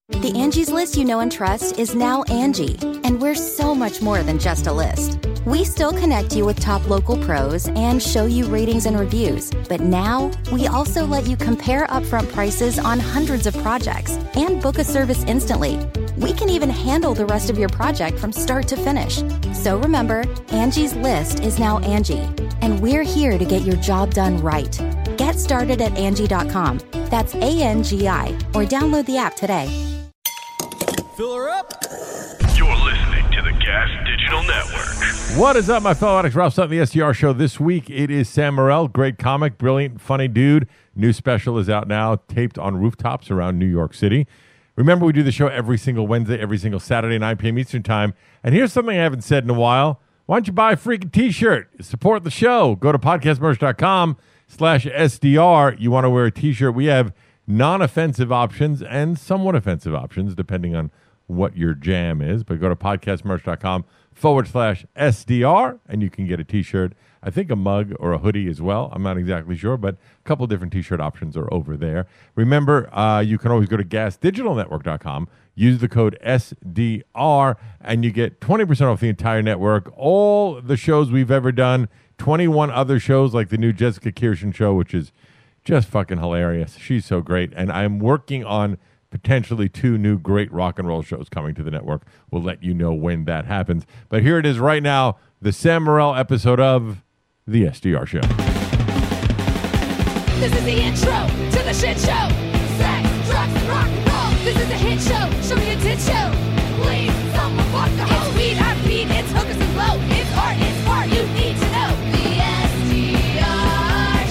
The Angie's List you know and trust is now Angie, and we're so much more than just a list. We still connect you with top local pros and show you ratings and reviews, but now we also let you compare upfront prices on hundreds of projects and book a service instantly. We can even handle the rest of your project from start to finish. So remember, Angie's List is now Angie, and we're here to get your job done right. Get started at Angie.com. That's ANGI, or download the app today. Fill her up. You're listening to the Gas Digital Network. What is up, my fellow addicts? Ralph Sutton, the SDR Show. This week, it is Sam Morril, great comic, brilliant, funny dude. New special is out now, taped on rooftops around New York City. Remember, we do the show every single Wednesday, every single Saturday, 9 p.m. Eastern Time. And here's something I haven't said in a while. Why don't you buy a freaking T-shirt? Support the show. Go to podcastmerch.com/SDR. You want to wear a T-shirt? We have non-offensive options and somewhat offensive options, depending on what your jam is. But go to podcastmerch.com/SDR, and you can get a T-shirt. I think a mug or a hoodie as well. I'm not exactly sure, but a couple different T-shirt options are over there. Remember, you can always go to gasdigitalnetwork.com, use the code SDR, and you get 20% off the entire network. All the shows we've ever done, 21 other shows like the new Jessica Kirschen show, which is just fucking hilarious. She's so great. And I'm working on potentially 2 new great rock and roll shows coming to the network. We'll let you know when that happens. But here it is right now, the Sam Morril episode of The SDR Show. This is the intro to the shit show. Sex, drugs, and rock and roll. This is a hit show. Show me a tit show. Please, someone fuck the hoe. It's weed, I feed, it's hookers and blow. It's art, you need to know. The SDR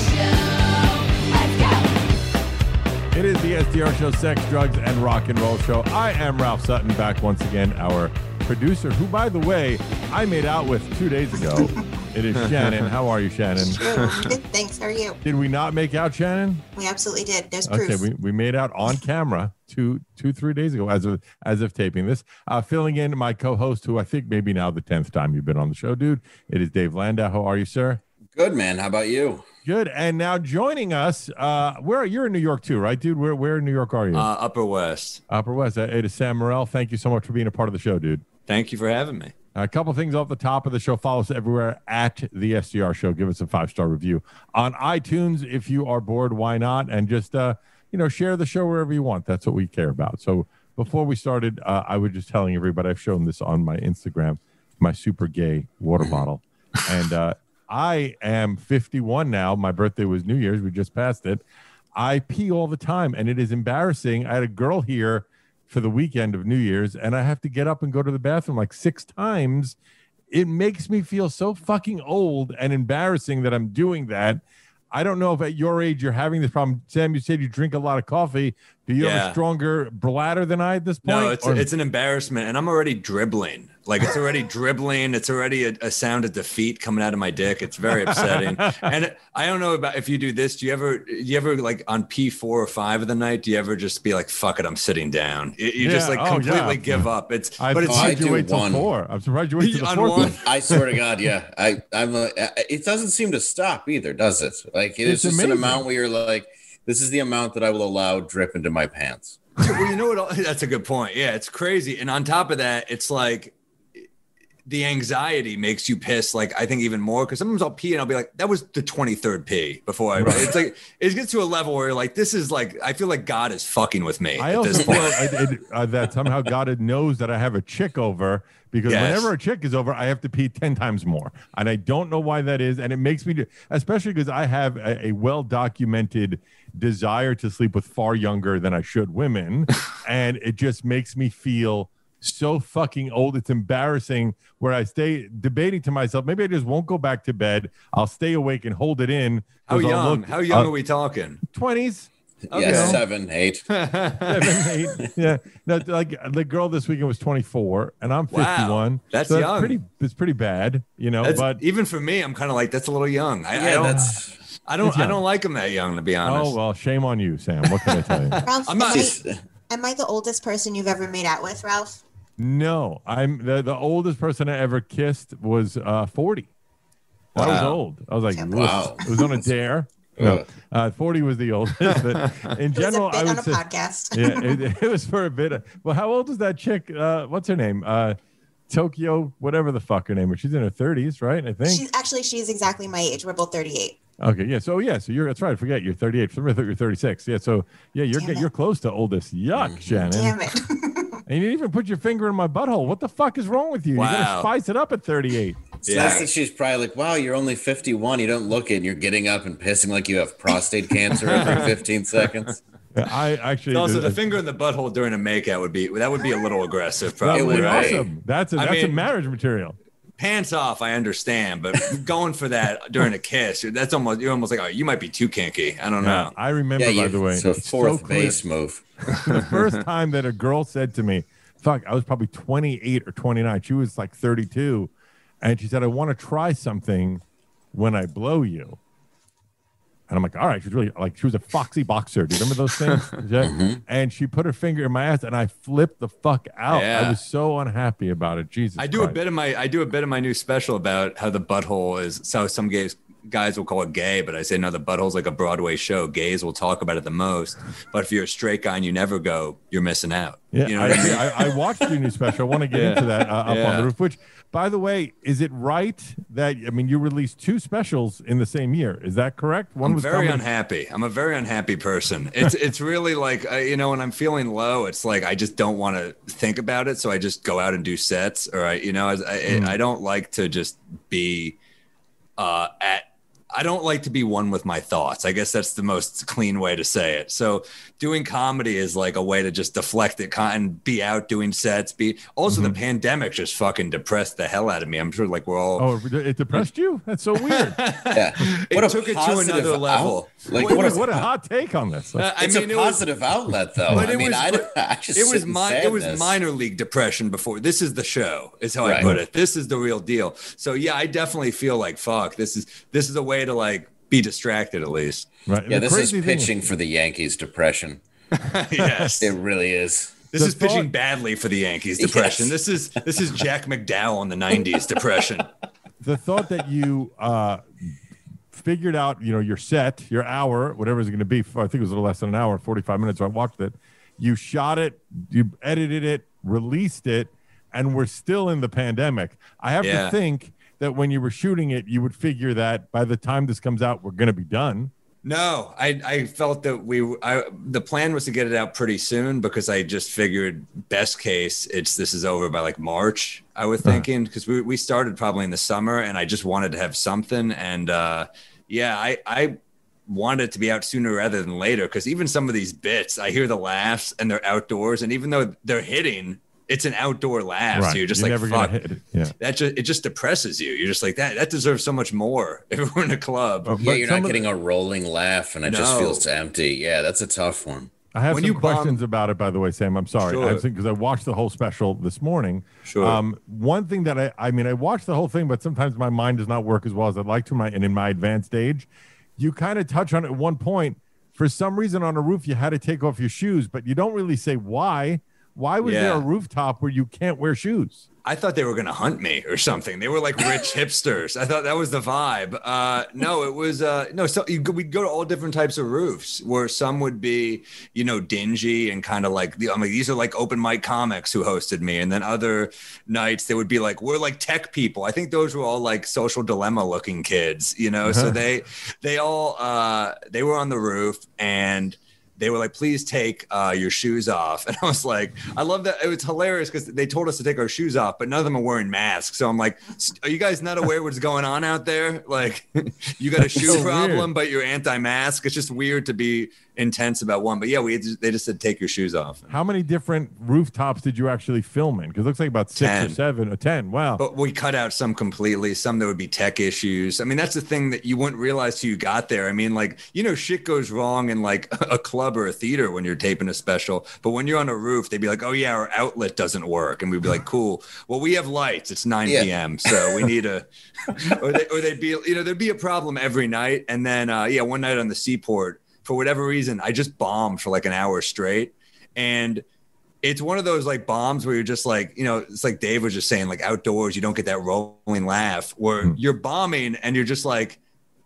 Show. Let's go. It is the SDR Show, sex, drugs, and rock and roll show. I am Ralph Sutton, back once again, our producer, who, by the way, I made out with 2 days ago. It is Shannon. How are you, Shannon? Good. Thanks. How are you? Did we not make out, Shannon? We absolutely did. There's proof. Okay, we made out on camera 3 days ago as of taping this. Filling in my co-host, who I think maybe now the 10th time you've been on the show, dude. It is Dave Landau. How are you, sir? Good, man. How about you? Good. And now joining us, you're in New York too, right, dude? Where in New York are you? Upper West. Upper West. It is Sam Morril. Thank you so much for being a part of the show, dude. Thank you for having me. A couple things off the top of the show. Follow us everywhere at the SDR Show. Give us a 5-star review on iTunes if you are bored. Why not? And just share the show wherever you want. That's what we care about. So before we started, I was just telling everybody, I've shown this on my Instagram, my super gay water bottle, and I am 51 now. My birthday was New Year's. We just passed it. I pee all the time, and it is embarrassing. I had a girl here for the weekend of New Year's, and I have to get up and go to the bathroom like 6 times. It makes me feel so fucking old and embarrassing that I'm doing that. I don't know if at your age you're having this problem. Sam, you said you drink a lot of coffee. Do you have a stronger bladder than I at this point? No, it's an embarrassment, and I'm already dribbling. Like, it's already dribbling. It's already a sound of defeat coming out of my dick. It's very upsetting. And I don't know about if you do this. Do you ever like on P4 or 5 of the night? Do you ever just be like, "Fuck it, I'm sitting down"? You just like completely give up. I'm surprised you wait till 4. I'm surprised you wait till the 4th. I swear to God, yeah. It doesn't seem to stop either, does it? Like it's just amazing. An amount where you're like, this is the amount that I will allow drip into my pants. Well, you know what? That's a good point. Yeah, it's crazy. And on top of that, it's like, the anxiety makes you piss, like, I think even more, because sometimes I'll pee and I'll be like, that was the 23rd pee before I, right. It's like, it gets to a level where you're like, this is like, I feel like God is fucking with me. I also feel that somehow God knows that I have a chick over, because whenever a chick is over, I have to pee 10 times more. And I don't know why that is. And it makes me, especially because I have a well-documented desire to sleep with far younger than I should women. And it just makes me feel so fucking old. It's embarrassing, where I stay debating to myself, maybe I just won't go back to bed. I'll stay awake and hold it in. How young are we talking? 20s. Okay. Yeah, 7, 8. 7, 8. Yeah. No, like the girl this weekend was 24 and I'm 51. Wow. That's so young. It's pretty bad, you know, but even for me, I'm kind of like, that's a little young. I don't like them that young, to be honest. Oh, well, shame on you, Sam. What can I tell you? Ralph, am I the oldest person you've ever made out with, Ralph? No, I'm the oldest person I ever kissed was 40. That was old. I was like, wow. It was on a dare. No, 40 was the oldest. But in general, it was a bit I on would a say, podcast. yeah, it was for a bit. Well, how old is that chick? What's her name? Tokyo, whatever the fuck her name is. She's in her 30s, right? I think. She's exactly my age. We're both 38. Okay, yeah. So you're that's right. I forget you're 38. For me, I thought you're 36. Yeah. So yeah, you're close to oldest. Yuck, Shannon. Damn it. And you didn't even put your finger in my butthole. What the fuck is wrong with you? Wow. You're gonna spice it up at 38. It's nice that she's probably like, wow, you're only 51. You don't look it. And you're getting up and pissing like you have prostate cancer every 15 seconds. I actually Also, the finger in the butthole during a makeout would be a little aggressive. that Probably. would be right? awesome. That's a marriage material. Pants off, I understand, but going for that during a kiss, you're almost like, oh, you might be too kinky. I don't know. I remember, by the way, it's a fourth clear. base move. The first time that a girl said to me, fuck, I was probably 28 or 29. She was like 32. And she said, I want to try something when I blow you. And I'm like, all right. She's really like, she was a foxy boxer. Do you remember those things? Mm-hmm. And she put her finger in my ass and I flipped the fuck out. Yeah. I was so unhappy about it. Jesus I do a bit of my new special about how the butthole is. So some guys will call it gay, but I say no, the butthole's like a Broadway show. Gays will talk about it the most, but if you're a straight guy and you never go, you're missing out. Yeah, you know what I mean? I watched your new special. I want to get into that up on the roof. Which, by the way, is it right that you released 2 specials in the same year? Is that correct? One I'm was very unhappy. I'm a very unhappy person. It's really like when I'm feeling low, it's like I just don't want to think about it, so I just go out and do sets. Or I don't like to just be I don't like to be one with my thoughts. I guess that's the most clean way to say it. So doing comedy is like a way to just deflect it and be out doing sets. The pandemic just fucking depressed the hell out of me. I'm sure like we're all. Oh, it depressed you? That's so weird. Yeah. It took it to another level. What a hot take on this. It's a positive outlet, though. But it was minor league depression before. This is the show, is how I put it. This is the real deal. So yeah, I definitely feel like fuck. This is a way to like be distracted at least. Right. Yeah, this is pitching for the Yankees depression. Yes, it really is. This is pitching badly for the Yankees depression. Yes. This is Jack McDowell in the 90s depression. The thought that you figured out, your set, your hour, whatever it's going to be, I think it was a little less than an hour, 45 minutes. So I watched it. You shot it, you edited it, released it, and we're still in the pandemic. I have to think that when you were shooting it, you would figure that by the time this comes out, we're going to be done. No, I felt that the plan was to get it out pretty soon because I just figured best case, this is over by like March, I was thinking, because we started probably in the summer and I just wanted to have something. And I wanted it to be out sooner rather than later because even some of these bits, I hear the laughs and they're outdoors. And even though they're hitting, it's an outdoor laugh. Right. So you're just fuck. It just depresses you. You're just like that deserves so much more if we're in a club. You're not getting a rolling laugh and it just feels empty. Yeah, that's a tough one. I have some questions about it, by the way, Sam. I'm sorry. Sure. Because I watched the whole special this morning. Sure. One thing that I watched the whole thing, but sometimes my mind does not work as well as I'd like to. And in my advanced age, you kind of touch on it at one point. For some reason on a roof, you had to take off your shoes, but you don't really say why. Why was there a rooftop where you can't wear shoes? I thought they were going to hunt me or something. They were like rich hipsters. I thought that was the vibe. No, it was So we'd go to all different types of roofs where some would be, dingy and kind of like these are like open mic comics who hosted me. And then other nights they would be like, we're like tech people. I think those were all like Social Dilemma looking kids, So they were on the roof and they were like, please take your shoes off. And I was like, I love that. It was hilarious because they told us to take our shoes off, but none of them are wearing masks. So I'm like, are you guys not aware what's going on out there? Like, you got a shoe problem, but you're anti-mask. It's just weird to be intense about one. But yeah, they just said, take your shoes off. How many different rooftops did you actually film in? Because it looks like about 6 or 7 or 10. Wow. But we cut out some completely. Some there would be tech issues. I mean, that's the thing that you wouldn't realize till you got there. I mean, like, shit goes wrong in like a club or a theater when you're taping a special. But when you're on a roof, they'd be like, oh yeah, our outlet doesn't work. And we'd be like, cool. Well, we have lights. It's 9 p.m. So we need or they'd be, there'd be a problem every night. And then, one night on the Seaport, for whatever reason, I just bombed for like an hour straight. And it's one of those like bombs where you're just like, it's like Dave was just saying, like outdoors, you don't get that rolling laugh where you're bombing and you're just like,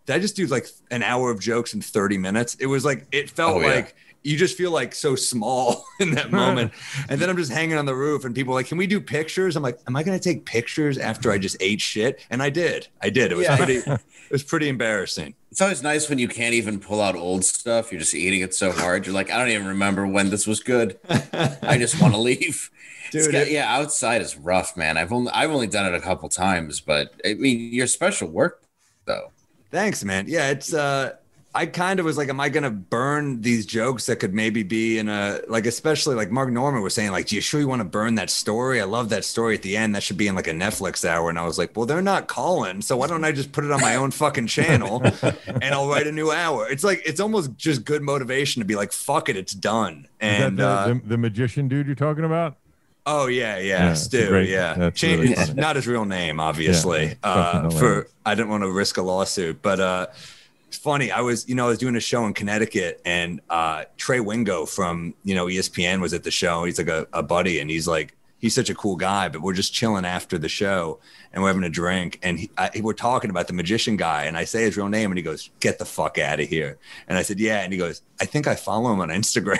did I just do like an hour of jokes in 30 minutes? It was like, it felt like you just feel like so small in that moment. And then I'm just hanging on the roof and people are like, can we do pictures? I'm like, am I going to take pictures after I just ate shit? And I did. It was pretty embarrassing. It's always nice when you can't even pull out old stuff. You're just eating it so hard. You're like, I don't even remember when this was good. I just want to leave. Dude, outside is rough, man. I've only done it a couple times, but I mean, your special work though. Thanks, man. Yeah, it's I kind of was like, am I going to burn these jokes that could maybe be in a, like, especially like Mark Norman was saying, like, do you sure you want to burn that story? I love that story at the end. That should be in like a Netflix hour. And I was like, well, they're not calling. So why don't I just put it on my own fucking channel and I'll write a new hour? It's like, it's almost just good motivation to be like, fuck it, it's done. And is that the magician dude you're talking about? Oh yeah, Stu. Really it's not his real name, obviously. I didn't want to risk a lawsuit, but it's funny. I was doing a show in Connecticut, and Trey Wingo from ESPN was at the show. He's like a buddy, and he's such a cool guy. But we're just chilling after the show, and we're having a drink, and we're talking about the magician guy, and I say his real name, and he goes, "Get the fuck out of here!" And I said, "Yeah," and he goes, "I think I follow him on Instagram."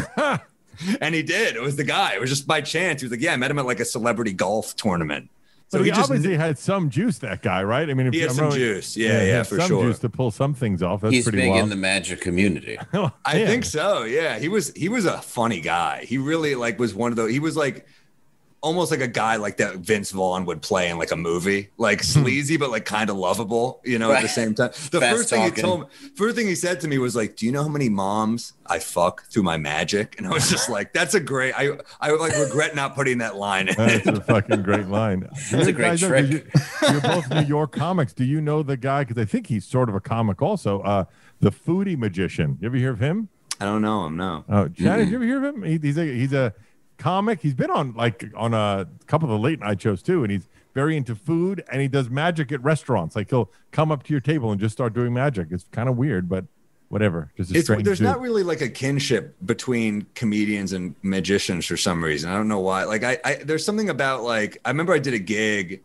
And he did. It was the guy. It was just by chance. He was like, "Yeah, I met him at like a celebrity golf tournament." So he obviously had some juice, that guy, right? I mean, if he had some juice. Yeah, for sure. Juice to pull some things off. That's He's pretty big wild. in the magic community. I think so. Yeah, he was a funny guy. He really was one of those. He was like almost like a guy like that Vince Vaughn would play in like a movie, like sleazy but like kind of lovable, at the same time. The first thing he said to me was like, "Do you know how many moms I fuck through my magic?" And I was just like, "That's a great." I like regret not putting that line in. That's a fucking great line. That's a great trick. You're both New York comics. Do you know the guy? Because I think he's sort of a comic also. The Foodie Magician. You ever hear of him? I don't know him. No. Oh, Chad, did you ever hear of him? He's a comic. He's been on a couple of the late night shows too, and he's very into food, and he does magic at restaurants. Like he'll come up to your table and just start doing magic. It's kind of weird, but whatever. Just there's not really like a kinship between comedians and magicians for some reason. I don't know why. Like I there's something about like, I remember I did a gig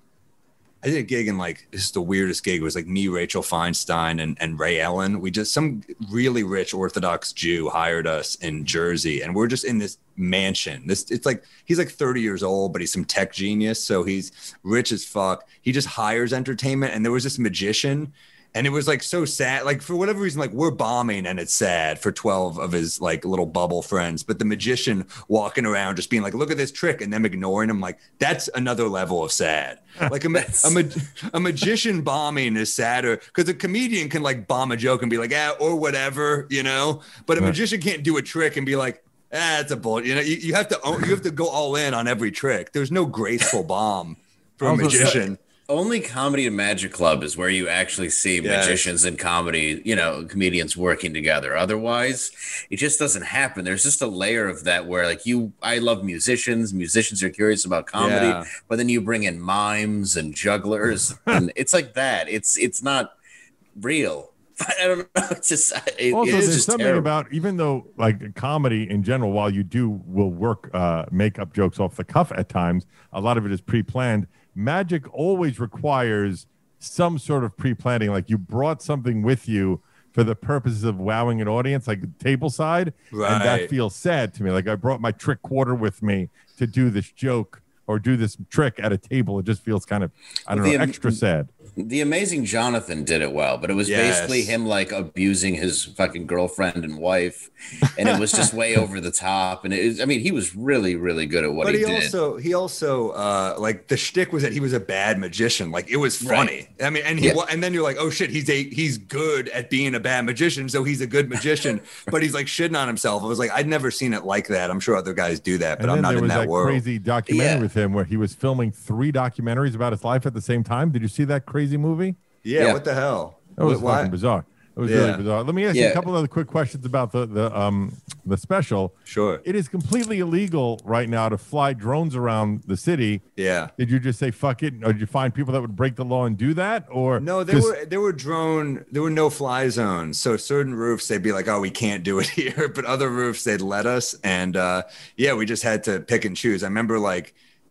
in like, this is the weirdest gig. It was like me, Rachel Feinstein, and Ray Ellen. Some really rich Orthodox Jew hired us in Jersey, and we're just in this mansion. It's like, he's like 30 years old, but he's some tech genius. So he's rich as fuck. He just hires entertainment. And there was this magician, and it was like so sad. Like for whatever reason, like we're bombing and it's sad for 12 of his like little bubble friends. But the magician walking around just being like, look at this trick, and them ignoring him. Like that's another level of sad. Like a magician bombing is sadder, because a comedian can like bomb a joke and be like, or whatever, but a magician can't do a trick and be like, it's a bull. You have to go all in on every trick. There's no graceful bomb for a magician. Only Comedy and Magic Club is where you actually see magicians and comedians working together. Otherwise, it just doesn't happen. There's just a layer of that where I love musicians. Musicians are curious about comedy, but then you bring in mimes and jugglers, and it's like that. It's not real. I don't know. It's just there's something terrible about, even though like comedy in general, while you will work make up jokes off the cuff at times, a lot of it is pre-planned. Magic always requires some sort of pre-planning. Like you brought something with you for the purposes of wowing an audience, like table side. Right. And that feels sad to me. Like I brought my trick quarter with me to do this joke or do this trick at a table. It just feels kind of, extra sad. The Amazing Jonathan did it well, but it was basically him like abusing his fucking girlfriend and wife, and it was just way over the top. And he was really, really good at what he did. But he also like the shtick was that he was a bad magician. Like it was funny. Right. I mean, and then you're like, oh shit, he's good at being a bad magician, so he's a good magician. But he's like shitting on himself. I was like, I'd never seen it like that. I'm sure other guys do that, but I'm not in that world. Crazy documentary with him where he was filming 3 documentaries about his life at the same time. Did you see that crazy movie? Yeah. What the hell? That was fucking bizarre. It was really bizarre. Let me ask you a couple other quick questions about the special. Sure. It is completely illegal right now to fly drones around the city. Yeah. Did you just say fuck it, or did you find people that would break the law and do that? Or no, there were no fly zones. So certain roofs they'd be like, oh, we can't do it here, but other roofs they'd let us. And we just had to pick and choose. I remember like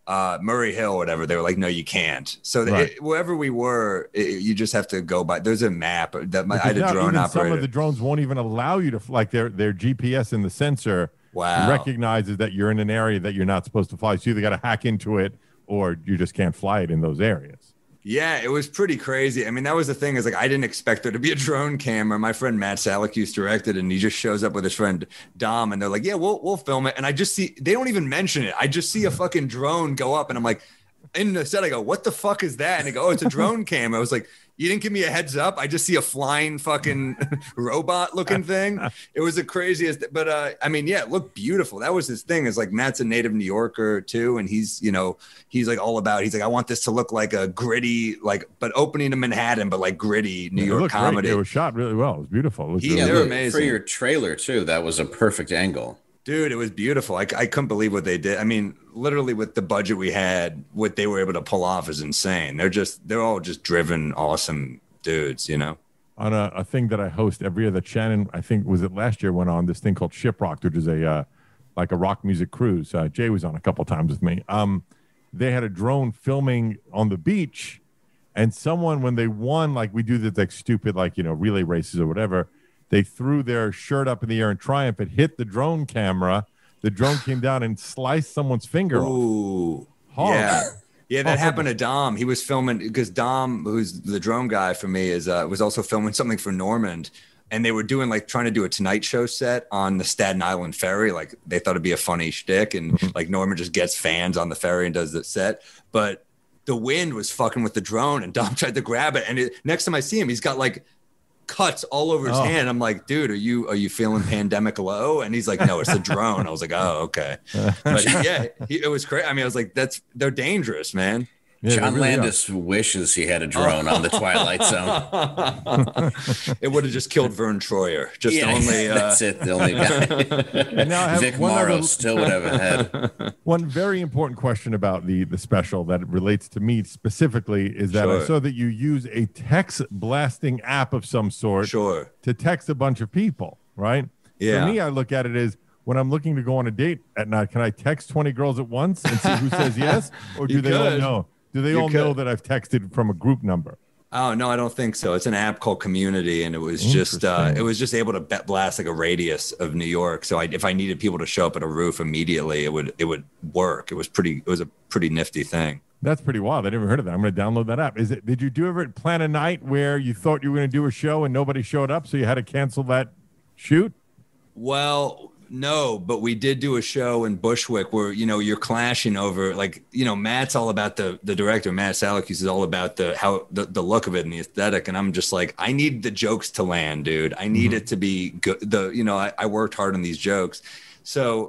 Murray Hill, or whatever. They were like, no, you can't. So wherever we were, you just have to go by. There's a map that I had a drone operator. Some of the drones won't even allow you to, like their GPS and the sensor recognizes that you're in an area that you're not supposed to fly. So you either got to hack into it or you just can't fly it in those areas. Yeah, it was pretty crazy. I mean, that was the thing, is like, I didn't expect there to be a drone camera. My friend Matt Salakuse directed, and he just shows up with his friend Dom, and they're like, yeah, we'll film it. And I just see, they don't even mention it. I just see a fucking drone go up, and I'm like, in the set, I go, what the fuck is that? And they go, oh, it's a drone camera. I was like, you didn't give me a heads up. I just see a flying fucking robot looking thing. It was the craziest, but I mean, yeah, it looked beautiful. That was his thing, is like, Matt's a native New Yorker too. And he's, you know, he's like all about, he's like, I want this to look like a gritty, like, but opening to Manhattan, but like gritty New York comedy. Great. It was shot really well. It was beautiful. They're amazing. For your trailer too, that was a perfect angle. Dude, it was beautiful. I couldn't believe what they did. I mean, literally with the budget we had, what they were able to pull off is insane. They're all just driven, awesome dudes, you know? On a thing that I host every year that Shannon, I think, was it last year, went on this thing called Shiprocked, which is like a rock music cruise. Jay was on a couple times with me. They had a drone filming on the beach, and someone, when they won, like we do this like stupid, like, you know, relay races or whatever, they threw their shirt up in the air in triumph. It hit the drone camera. The drone came down and sliced someone's finger off. Horrible. Yeah, that happened to Dom. He was filming, because Dom, who's the drone guy for me, was also filming something for Normand. And they were doing, like, trying to do a Tonight Show set on the Staten Island ferry. Like, they thought it'd be a funny shtick. And like, Normand just gets fans on the ferry and does the set. But the wind was fucking with the drone, and Dom tried to grab it. And next time I see him, he's got like cuts all over his hand. I'm like, dude, are you feeling pandemic low? And he's like, no, it's a drone. I was like, oh, okay. But it was crazy. I mean, I was like, they're dangerous, man. Yeah, John Landis wishes he had a drone on the Twilight Zone. It would have just killed Vern Troyer. That's it. The only guy. And now I have Vic Morrow still would have a head. One very important question about the special that relates to me specifically is that I saw that you use a text blasting app of some sort to text a bunch of people, right? Yeah. For me, I look at it as, when I'm looking to go on a date at night, can I text 20 girls at once and see who says yes? Or do they all know? Do they all know that I've texted from a group number? Oh, no, I don't think so. It's an app called Community, and it was just able to blast like a radius of New York. So if I needed people to show up at a roof immediately, it would work. It was a pretty nifty thing. That's pretty wild. I never heard of that. I'm going to download that app. Did you ever plan a night where you thought you were going to do a show and nobody showed up, so you had to cancel that shoot? Well, no, but we did do a show in Bushwick where, you know, you're clashing over, like, you know, Matt's all about the director, Matt Salakuse is all about the look of it and the aesthetic. And I'm just like, I need the jokes to land, dude. I need it to be good. I worked hard on these jokes. So,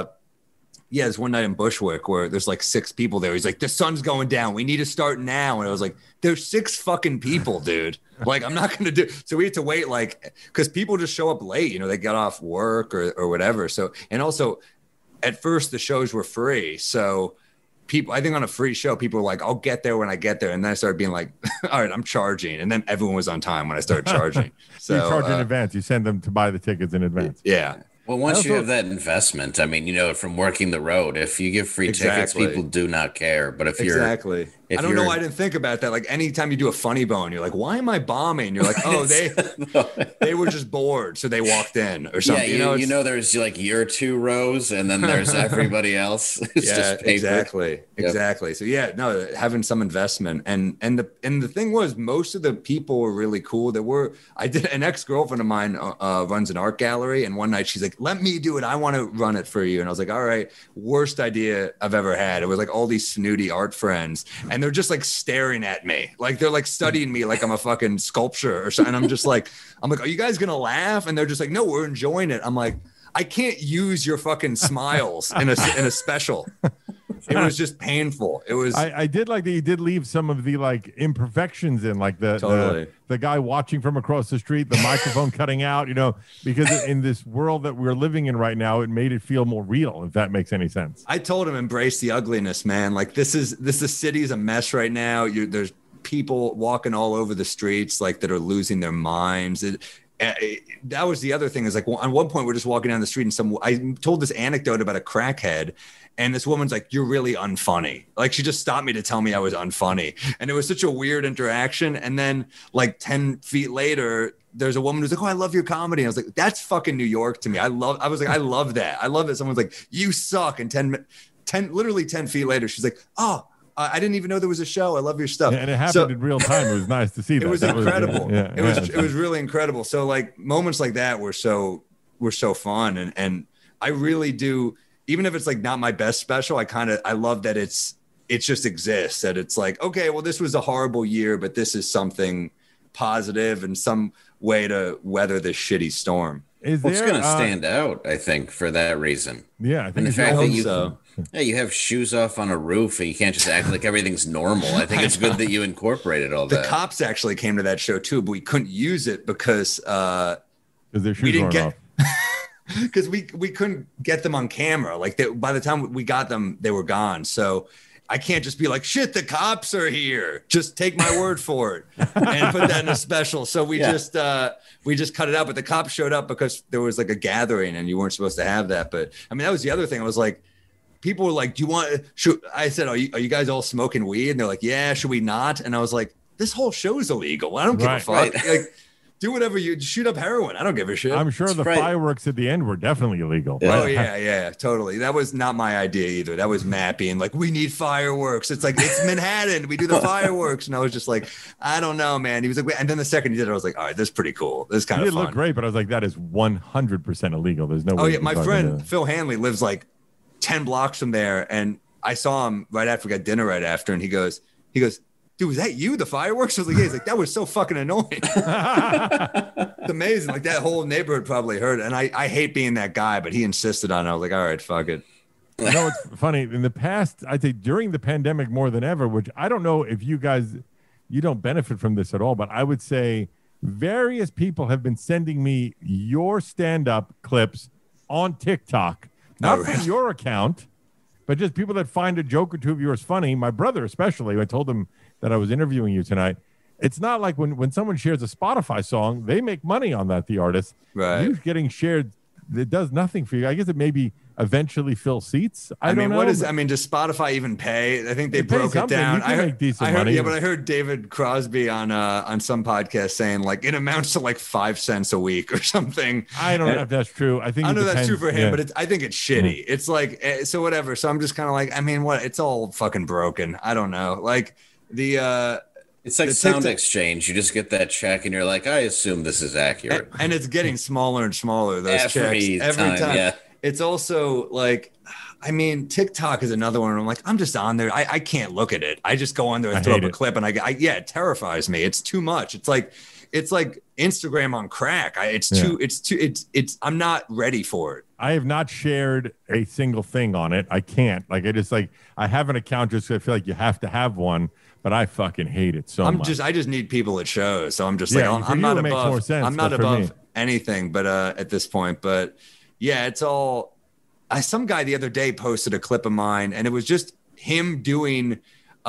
there's one night in Bushwick where there's like 6 people there. He's like, the sun's going down. We need to start now. And I was like, there's 6 fucking people, dude. Like, I'm not going to do. So we had to wait, like, because people just show up late. You know, they got off work or whatever. So, and also at first the shows were free. So people, I think on a free show, people were like, I'll get there when I get there. And then I started being like, all right, I'm charging. And then everyone was on time when I started charging. So you charge in advance. You send them to buy the tickets in advance. Yeah. Well, once you have that investment, I mean, you know, from working the road, if you give free tickets, people do not care. But if you're I don't know why I didn't think about that. Like, anytime you do a funny bone, you're like, why am I bombing? You're like, oh, they were just bored, so they walked in or something. Yeah, you know, there's like your 2 rows, and then there's everybody else. It's just paper. Exactly. So having some investment, and the thing was, most of the people were really cool. I did an ex-girlfriend of mine runs an art gallery, and one night she's like, let me do it. I want to run it for you. And I was like, all right, worst idea I've ever had. It was like all these snooty art friends. And they're just like staring at me, like they're like studying me like I'm a fucking sculpture or something. And I'm like, are you guys gonna laugh? And they're just like, no, we're enjoying it. I'm like, I can't use your fucking smiles in a special. It was just painful. It was. I did like that you did leave some of the like imperfections in, like the guy watching from across the street, the microphone cutting out, you know, because in this world that we're living in right now, it made it feel more real, if that makes any sense. I told him, embrace the ugliness, man. Like the city's a mess right now. There's people walking all over the streets like that are losing their minds. that was the other thing is like on one point we're just walking down the street and I told this anecdote about a crackhead. And this woman's like, you're really unfunny. Like she just stopped me to tell me I was unfunny. And it was such a weird interaction. And then like 10 feet later, there's a woman who's like, oh, I love your comedy. And I was like, that's fucking New York to me. I love that. I love that. Someone's like, you suck. And 10 feet later, she's like, oh, I didn't even know there was a show. I love your stuff. Yeah, and it happened in real time. It was nice to see that. It was incredible. It was really incredible. So like moments like that were so fun. And I really do, even if it's like not my best special, I love that it just exists, that it's like, okay, well, this was a horrible year, but this is something positive and some way to weather this shitty storm. It's going to stand out, I think, for that reason. Yeah, I think and the fact that you have shoes off on a roof and you can't just act like everything's normal. I think it's good that you incorporated all that. The cops actually came to that show too, but we couldn't use it because their shoes weren't off. Because we couldn't get them on camera. Like by the time we got them, they were gone. So I can't just be like, shit, the cops are here. Just take my word for it and put that in a special. So we just cut it out. But the cops showed up because there was like a gathering and you weren't supposed to have that. But I mean, that was the other thing. I was like, people were like, do you want? I said, are you guys all smoking weed? And they're like, yeah, should we not? And I was like, this whole show is illegal. I don't give a fuck. Right. Like, do whatever you shoot up heroin. I don't give a shit. I'm sure the fireworks at the end were definitely illegal. Yeah. Oh yeah, totally. That was not my idea either. That was Matt being like, we need fireworks. It's like, it's Manhattan. We do the fireworks. And I was just like, I don't know, man. He was like, and then the second he did it, I was like, all right, this is pretty cool. This is kind of fun. It looked great, but I was like, that is 100% illegal. There's no way. Oh yeah, my friend Phil Hanley lives like 10 blocks from there, and I saw him right after we got dinner right after, and he goes, dude, was that you, the fireworks? I was like, yeah. He's like, that was so fucking annoying. It's amazing. Like that whole neighborhood probably heard it. And I hate being that guy, but he insisted on it. I was like, all right, fuck it. You know, it's funny. In the past, I'd say during the pandemic more than ever, which I don't know if you don't benefit from this at all, but I would say various people have been sending me your stand-up clips on TikTok, not from your account, but just people that find a joke or two of yours funny. My brother especially, I told him that I was interviewing you tonight. It's not like when someone shares a Spotify song, they make money on that, the artist. Right. You getting shared, it does nothing for you. I guess it maybe eventually fill seats. I don't know. Does Spotify even pay? I think they broke it down. I heard decent money. Yeah, but I heard David Crosby on some podcast saying like it amounts to like 5 cents a week or something. I don't know if that's true. I know that's true for him, but I think it's shitty. It's like, so whatever. So I'm just kind of like, what? It's all fucking broken. I don't know. Like it's like Sound Exchange. You just get that check and you're like, I assume this is accurate. And it's getting smaller and smaller, those checks. Every time. Yeah. It's also like, TikTok is another one. I'm like, I'm just on there. I can't look at it. I just go on there and throw up a clip and it terrifies me. It's too much. It's like Instagram on crack. I'm not ready for it. I have not shared a single thing on it. I can't. I have an account just because I feel like you have to have one, but I fucking hate it so much. I just need people at shows. So I'm just I'm not above anything, but at this point, but yeah, it's all. Some guy the other day posted a clip of mine, and it was just him doing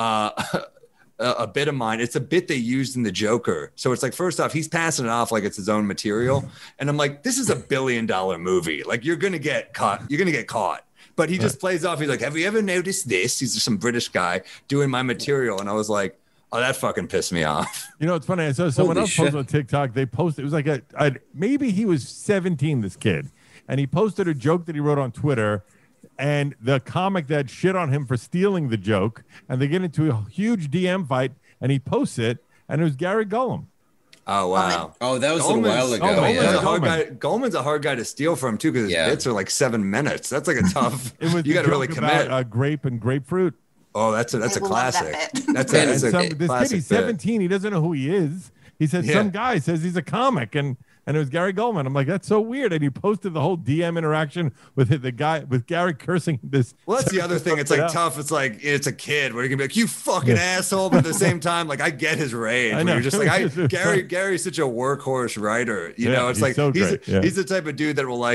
a bit of mine. It's a bit they used in the Joker. So it's like, first off, he's passing it off like it's his own material. And I'm like, this is $1 billion movie. Like, you're going to get caught. You're going to get caught. But he just plays off. He's like, have you ever noticed this? He's just some British guy doing my material. And I was like, oh, that fucking pissed me off. You know, it's funny. I saw someone else post on TikTok. They posted, it was like maybe he was 17, this kid. And he posted a joke that he wrote on Twitter. And the comic that shit on him for stealing the joke, and they get into a huge DM fight, and he posts it, and it was Gary Goldman. Oh, wow. Oh, that was a while ago. Goldman's a hard guy to steal from, too, because his bits are like 7 minutes. That's like a tough. You got to really commit. Grape and grapefruit. Oh, that's a classic. That's this kid, he's 17. He doesn't know who he is. He said some guy says he's a comic, and it was Gary Goldman. I'm like, that's so weird. And he posted the whole DM interaction with the guy, with Gary cursing this. Well, that's the other thing. It's like tough. It's like, it's a kid where you can be like, you fucking asshole. But at the same time, like, I get his rage. I know. You're just like, Gary's such a workhorse writer. You know, it's like, so he's the type of dude that will like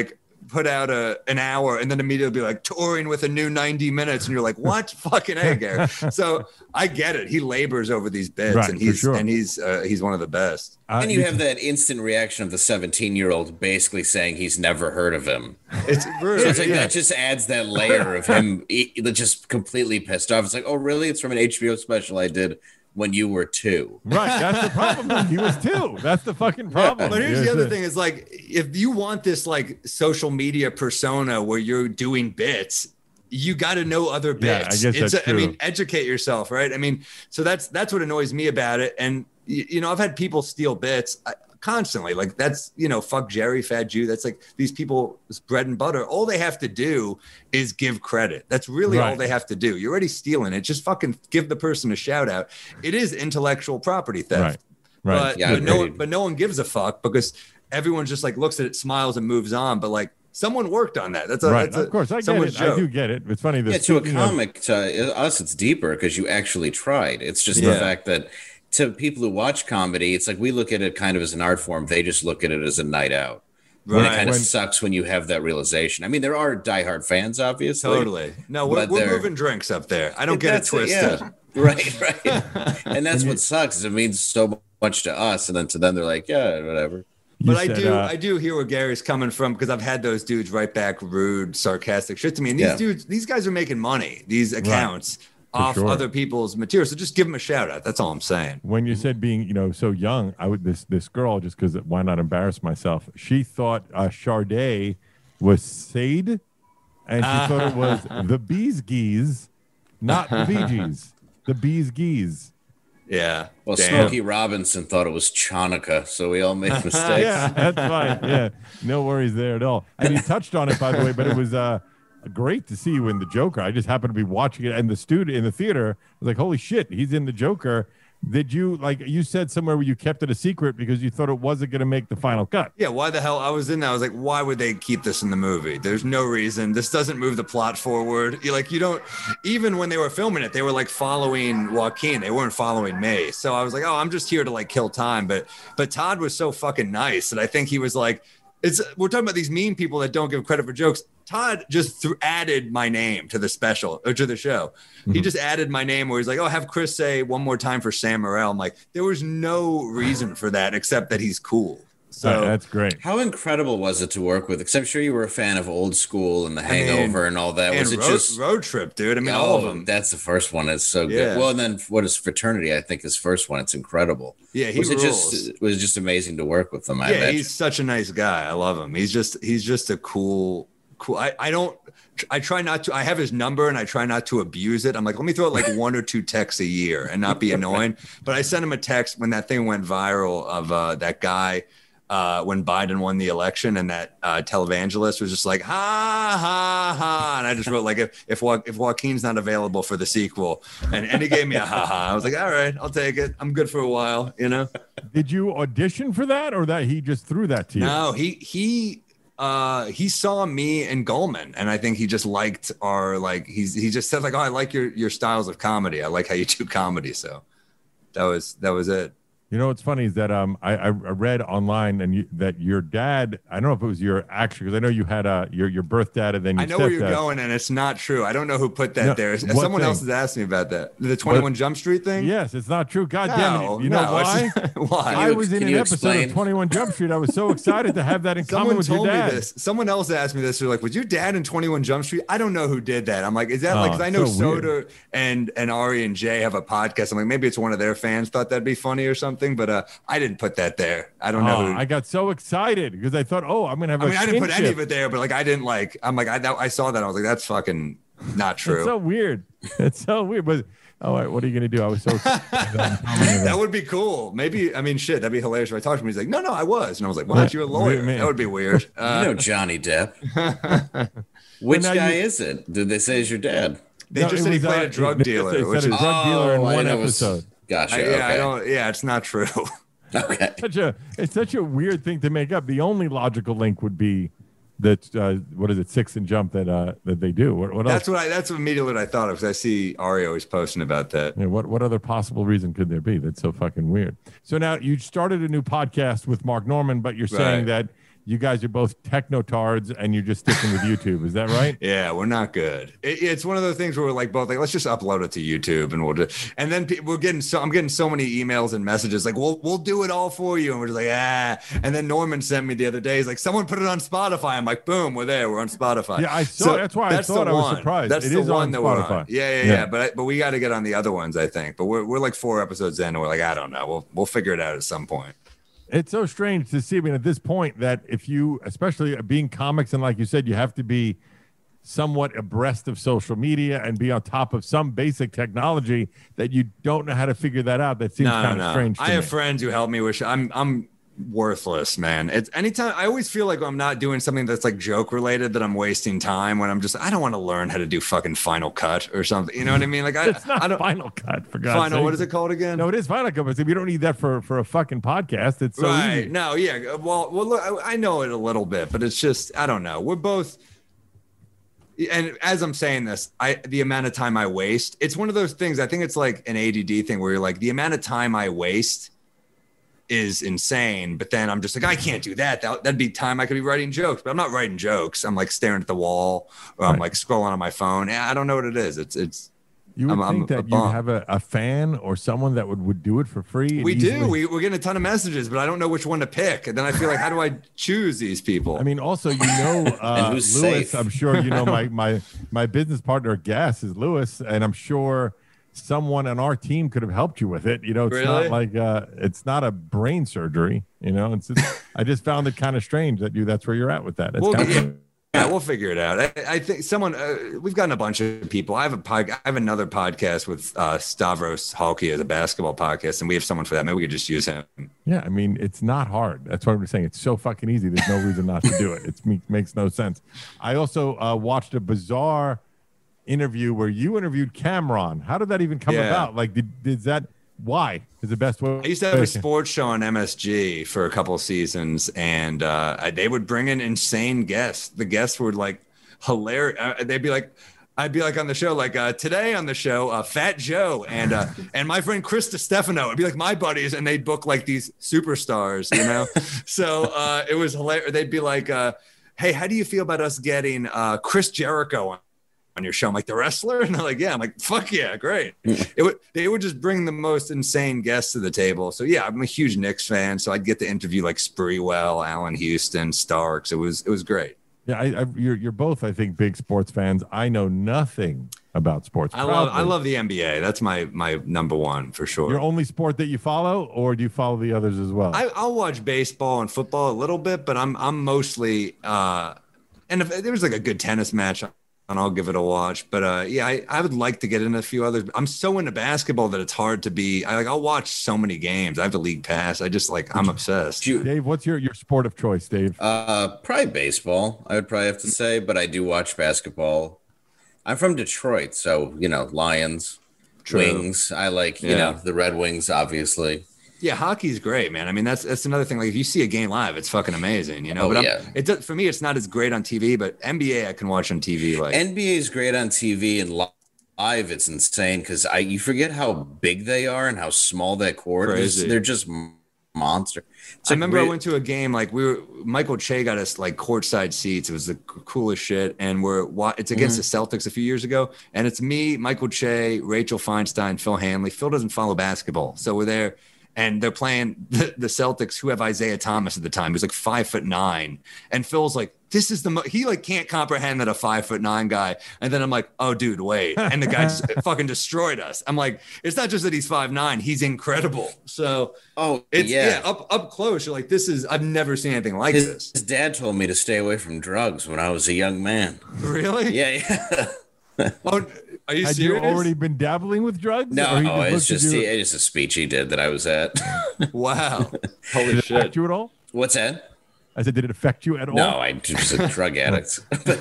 put out an hour and then immediately be like touring with a new 90 minutes, and you're like, what? Fucking A, Gary. So I get it. He labors over these bits, Right, and for he's sure. he's one of the best. And you have that instant reaction of the 17-year-old basically saying he's never heard of him. It's rude. So it's like that just adds that layer of him just completely pissed off. It's like, oh, really? It's from an HBO special I did when you were 2. Right, that's the problem. He was 2. That's the fucking problem. But here's the other thing: is like, if you want this like social media persona where you're doing bits, you got to know other bits. Yeah, I guess that's true. I mean, educate yourself, right? I mean, so that's what annoys me about it. And you know, I've had people steal bits constantly. Like, that's, you know, fuck Jerry, Fat Jew. That's like these people's bread and butter. All they have to do is give credit. That's really all they have to do. You're already stealing it. Just fucking give the person a shout out. It is intellectual property theft. Right. But no one gives a fuck, because everyone just like looks at it, smiles, and moves on. But like, someone worked on that. That's of course, I get it. I do get it. It's funny. To a comic, to us, it's deeper because you actually tried. It's just the fact that to people who watch comedy, it's like we look at it kind of as an art form. They just look at it as a night out. Right. And it kind of sucks when you have that realization. I mean, there are diehard fans, obviously. Totally. No, we're moving drinks up there. I don't get it twisted. Right. And that's what sucks, is it means so much to us, and then to them, they're like, yeah, whatever. But I do hear where Gary's coming from, because I've had those dudes write back rude, sarcastic shit to me. And these guys are making money, these accounts, off other people's material. So just give them a shout out. That's all I'm saying. When you said being, you know, so young, this girl, just because why not embarrass myself? She thought Sade was Sade, and she thought it was the Bees Gees, not the Bee Gees. The Bees Gees. Yeah. Well, Smokey Robinson thought it was Chanukah, so we all make mistakes. Yeah, that's fine. Yeah, no worries there at all. And you touched on it, by the way, but it was great to see you in the Joker. I just happened to be watching it, and the student in the theater was like, "Holy shit, he's in the Joker!" Did you, like you said somewhere where you kept it a secret because you thought it wasn't going to make the final cut? Yeah, why the hell? I was in there. I was like, why would they keep this in the movie? There's no reason. This doesn't move the plot forward. You don't, even when they were filming it, they were like following Joaquin. They weren't following me. So I was like, oh, I'm just here to like kill time. But Todd was so fucking nice. And I think he was like, we're talking about these mean people that don't give credit for jokes. Todd just added my name to the special or to the show. Mm-hmm. He just added my name where he's like, oh, have Chris say one more time for Sam Morril. I'm like, there was no reason for that except that he's cool. So that's great. How incredible was it to work with? Because I'm sure you were a fan of Old School and The Hangover and all that. Was it just Road Trip, dude? I mean, all of them. That's the first one. It's so good. Well, and then what is Fraternity? I think his first one. It's incredible. Yeah, was it just amazing to work with him? I imagine. He's such a nice guy. I love him. He's just a cool. I try not to. I have his number and I try not to abuse it. I'm like, let me throw out like 1 or 2 texts a year and not be annoying. But I sent him a text when that thing went viral of that guy. When Biden won the election, and that televangelist was just like, ha, ha, ha. And I just wrote like, if Joaquin's not available for the sequel, and he gave me a ha, ha. I was like, all right, I'll take it. I'm good for a while, you know? Did you audition for that, or that he just threw that to you? No, he saw me and Goldman, and I think he just liked he just said like, oh, I like your styles of comedy. I like how you do comedy. So that was it. You know what's funny is that I read online that your dad, I don't know if it was your actual, because I know you had your birth dad and then I know where you're going, and it's not true. I don't know who put that there. Someone else has asked me about that. The 21 Jump Street thing? Yes, it's not true. God damn it. You know why? Why? I was in an episode of 21 Jump Street. I was so excited to have that in common with your dad. Me this. Someone else asked me this. They're like, was your dad in 21 Jump Street? I don't know who did that. I'm like, is that because I know Soda and Ari and Jay have a podcast. I'm like, maybe it's one of their fans thought that'd be funny or something, but I didn't put that there. I don't know. I got so excited because I thought, I'm going to have I didn't put any of it there, but like, I didn't like, I'm like, I saw that. I was like, that's fucking not true. It's so weird. It's so weird. But all right, what are you going to do? I was so that would be cool. Maybe, I mean, shit, that'd be hilarious if I talked to him. He's like, no, I was. And I was like, why aren't you a lawyer? That would be weird. You know Johnny Depp. Which guy is it? Did they say is your dad? They just said he played a drug dealer. They said a drug dealer in one episode. Gotcha. It's not true. Okay. It's such a weird thing to make up. The only logical link would be that what is it, Six and Jump that they do. What else? That's immediately what I thought of, because I see Ari always posting about that. Yeah, what other possible reason could there be? That's so fucking weird. So now you started a new podcast with Mark Norman, but you're saying that you guys are both technotards and you're just sticking with YouTube. Is that right? Yeah, we're not good. It's one of those things where we're like both like, let's just upload it to YouTube and we'll do. And then I'm getting so many emails and messages like, we'll do it all for you. And we're just like, And then Norman sent me the other day. He's like, someone put it on Spotify. I'm like, boom, we're there. We're on Spotify. Yeah, I saw. That's why I thought I was surprised. That's the one that we're on. Yeah. But we got to get on the other ones, I think. But we're like 4 episodes in, and we're like, I don't know. We'll figure it out at some point. It's so strange to see. I mean, at this point, that if you, especially being comics, and like you said, you have to be somewhat abreast of social media and be on top of some basic technology, that you don't know how to figure that out. That seems kind of strange. I have friends who help me with. I'm worthless, man. It's anytime I always feel like I'm not doing something that's like joke related, that I'm wasting time when I'm just, I don't want to learn how to do fucking Final Cut or something. You know what I mean? Like it's not Final Cut, for God's sake. What is it called again? No, it is Final Cut, but you don't need that for a fucking podcast. It's so easy. No, yeah. Well, look, I know it a little bit, but it's just, I don't know. We're both, and as I'm saying this, the amount of time I waste, it's one of those things. I think it's like an ADD thing where you're like, the amount of time I waste is insane, but then I'm just like, I can't do that. That'd be time I could be writing jokes, but I'm not writing jokes. I'm like staring at the wall, or I'm like scrolling on my phone. I don't know what it is. It's. You would think that you have a fan or someone that would do it for free. We do. We're getting a ton of messages, but I don't know which one to pick. And then I feel like, how do I choose these people? I mean, also, Lewis, safe? I'm sure my business partner, Gas, is Lewis, and I'm sure someone on our team could have helped you with it. It's really? Not like it's not a brain surgery. It's just, I just found it kind of strange that that's where you're at with that. We'll figure it out. I think we've gotten a bunch of people. I have another podcast with Stavros Halki as a basketball podcast, and we have someone for that. Maybe we could just use him. Yeah, I mean, it's not hard. That's what I'm saying. It's so fucking easy. There's no reason not to do it. It makes no sense. I also watched a bizarre interview where you interviewed Cameron. How did that even come about? Like, why is the best way? I used to have a sports show on MSG for a couple of seasons, and they would bring in insane guests. The guests were like hilarious. I'd be like on the show, like today on the show, Fat Joe and my friend Chris DiStefano. It'd be like my buddies, and they'd book like these superstars, So it was hilarious. They'd be like, "Hey, how do you feel about us getting Chris Jericho on your show?" I'm like, the wrestler? And they're like, yeah. I'm like, fuck yeah, great. They would just bring the most insane guests to the table. So yeah, I'm a huge Knicks fan, so I'd get to interview like Sprewell, Allen Houston, Starks. It was great. Yeah, you're both, I think, big sports fans. I know nothing about sports. I love the NBA. That's my number one for sure. Your only sport that you follow, or do you follow the others as well? I'll watch baseball and football a little bit, but I'm mostly and if there was like a good tennis match, and I'll give it a watch. But I would like to get into a few others. I'm so into basketball that it's hard to be. I'll watch so many games. I have the league pass. I'm obsessed. Dave, what's your sport of choice, Dave? Probably baseball, I would probably have to say, but I do watch basketball. I'm from Detroit, so Lions, True. Wings. I like the Red Wings, obviously. Yeah, hockey's great, man. I mean, that's another thing. Like, if you see a game live, it's fucking amazing, But for me, it's not as great on TV. But NBA, I can watch on TV. Like NBA is great on TV, and live, it's insane because you forget how big they are and how small that court is. They're just monster. I remember I went to a game like Michael Che got us like courtside seats. It was the coolest shit, and it's against the Celtics a few years ago, and it's me, Michael Che, Rachel Feinstein, Phil Hanley. Phil doesn't follow basketball, so we're there. And they're playing the Celtics, who have Isaiah Thomas at the time. He was like 5'9", and Phil's like, "This is he like can't comprehend that a 5'9" guy." And then I'm like, "Oh, dude, wait!" And the guy just fucking destroyed us. I'm like, it's not just that he's 5'9", he's incredible. So, up close, you're like, this is. I've never seen anything like this. His dad told me to stay away from drugs when I was a young man. Really? Yeah. Oh, are you serious? Had you already been dabbling with drugs? No, it's just a speech he did that I was at. Wow. Holy did it shit. Affect you at all? What's that? I said, did it affect you at all? No, I'm just a drug addict. But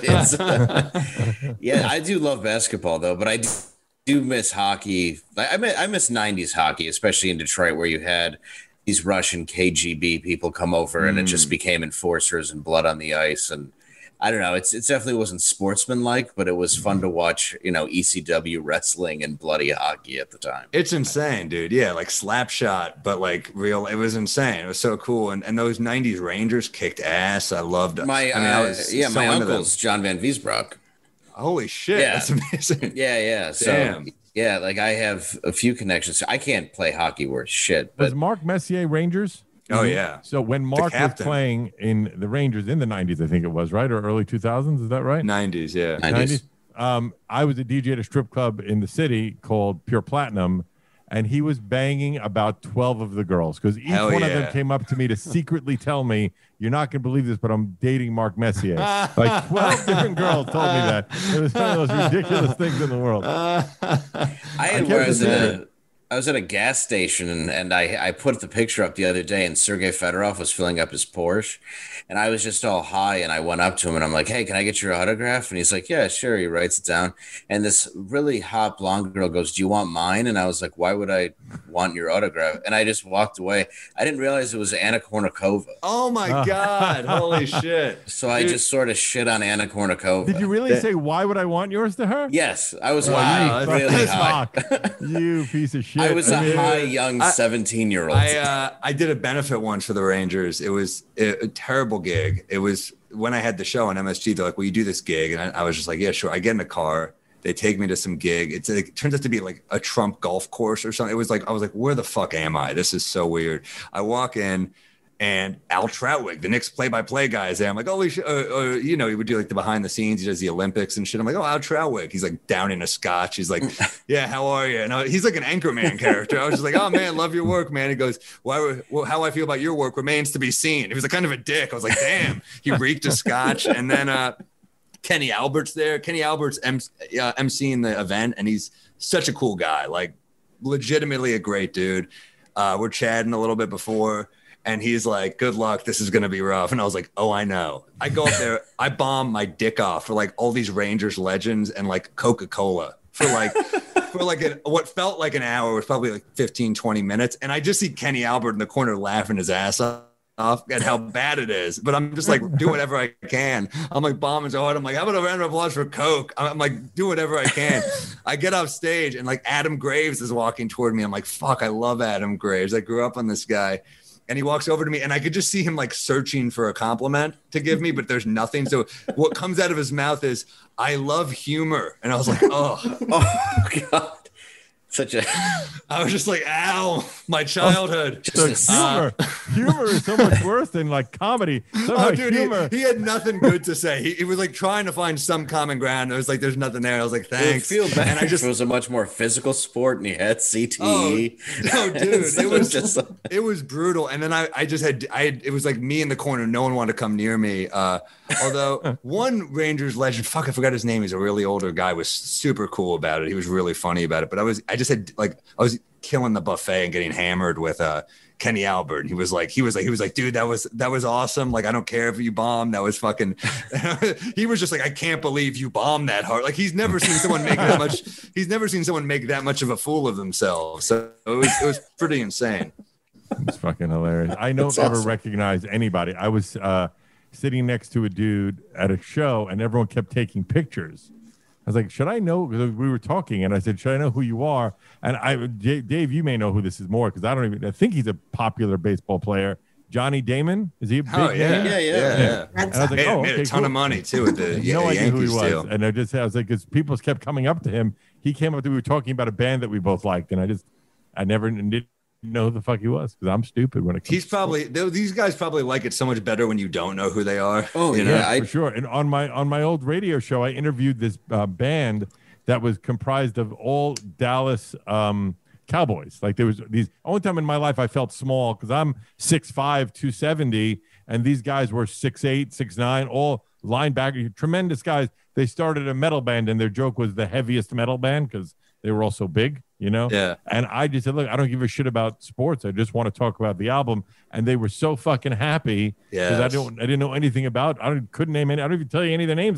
I do love basketball, though, but I do miss hockey. I miss 90s hockey, especially in Detroit, where you had these Russian KGB people come over and it just became enforcers and blood on the ice. And I don't know. It definitely wasn't sportsmanlike, but it was fun to watch, ECW wrestling and bloody hockey at the time. It's insane, dude. Yeah, like Slapshot, but like real. It was insane. It was so cool. And those 90s Rangers kicked ass. I loved it. My uncle's John Van Viesbrock. Holy shit. Yeah. That's amazing. Yeah. So, damn. Yeah, like I have a few connections. I can't play hockey worth shit. But Was Mark Messier Rangers? Oh, yeah. So when Mark was captain. playing in the Rangers in the 90s, I think it was, right? Or early 2000s, is that right? 90s, yeah. 90s. I was a DJ at a strip club in the city called Pure Platinum, and he was banging about 12 of the girls because each Hell one of them yeah. came up to me to secretly tell me, you're not going to believe this, but I'm dating Mark Messier. Like 12 different girls told me that. It was one of those ridiculous things in the world. I was at a gas station and I put the picture up the other day and Sergei Fedorov was filling up his Porsche and I was just all high and I went up to him and I'm like, hey, can I get your autograph? And he's like, yeah, sure. He writes it down. And this really hot blonde girl goes, do you want mine? And I was like, why would I want your autograph? And I just walked away. I didn't realize it was Anna Kournikova. Oh my God. Holy shit. So I just sort of shit on Anna Kournikova. Did you really say, why would I want yours to her? Yes. I was Wow, high, that's really high. You piece of shit. I was a high young 17-year-old. I did a benefit once for the Rangers. It was a terrible gig. It was when I had the show on MSG. They're like, "Will you do this gig?" And I was just like, "Yeah, sure." I get in the car. They take me to some gig. It turns out to be like a Trump golf course or something. It was like I was like, "Where the fuck am I? This is so weird." I walk in. And Al Troutwig, the Knicks play-by-play guy, is there. I'm like, holy shit. He would do like the behind the scenes. He does the Olympics and shit. I'm like, oh, Al Troutwig. He's like down in a scotch. He's like, yeah, how are you? And he's like an Anchorman character. I was just like, oh, man, love your work, man. He goes, how I feel about your work remains to be seen. He was like kind of a dick. I was like, damn. He reeked of scotch. And then Kenny Albert's there. Kenny Albert's emceeing the event. And he's such a cool guy. Like, legitimately a great dude. We're chatting a little bit before. And he's like, good luck. This is going to be rough. And I was like, oh, I know. I go up there. I bomb my dick off for like all these Rangers legends and like Coca-Cola for what felt like an hour. It was probably like 15, 20 minutes. And I just see Kenny Albert in the corner laughing his ass off at how bad it is. But I'm just like, do whatever I can. I'm like bombing so hard. I'm like, how about a round of applause for Coke? I'm like, do whatever I can. I get off stage and like Adam Graves is walking toward me. I'm like, fuck, I love Adam Graves. I grew up on this guy. And he walks over to me and I could just see him like searching for a compliment to give me, but there's nothing. So what comes out of his mouth is, I love humor. And I was like, oh God. I was just like, ow, my childhood. Humor is so much worse than like comedy. Dude, he had nothing good to say. He was like trying to find some common ground. It was like, there's nothing there. I was like, thanks. It feel bad. And it was a much more physical sport and he had CTE. Oh, dude, it was brutal. And then it was like me in the corner. No one wanted to come near me. Although one Rangers legend, I forgot his name. He's a really older guy, was super cool about it. He was really funny about it. But I was killing the buffet and getting hammered with Kenny Albert. And he was like, dude, that was awesome. Like, I don't care if you bombed. That was fucking. He was just like, I can't believe you bombed that hard. Like, he's never seen someone make that much. He's never seen someone make that much of a fool of themselves. So it was pretty insane. It's fucking hilarious. I don't ever recognize anybody. I was sitting next to a dude at a show, and everyone kept taking pictures. I was like, should I know? Because we were talking, and I said, should I know who you are? And Dave, you may know who this is more, because I think he's a popular baseball player. Johnny Damon? Is he a big name? Yeah. And I was like, made a ton of money, too, with the no idea who he was. Deal. And I was like, because people kept coming up to him. He came up to me, we were talking about a band that we both liked, and I never did know who the fuck he was, because I'm stupid when it comes these guys probably like it so much better when you don't know who they are. Oh, for sure. And on my old radio show, I interviewed this band that was comprised of all Dallas Cowboys. Like, there was these only time in my life I felt small, because I'm 6'5", 270, and these guys were 6'8", 6'9", all linebacker, tremendous guys. They started a metal band, and their joke was the heaviest metal band because they were all so big. Yeah. And I just said, look, I don't give a shit about sports. I just want to talk about the album. And they were so fucking happy because I didn't know anything about. Couldn't name any. I don't even tell you any of their names now.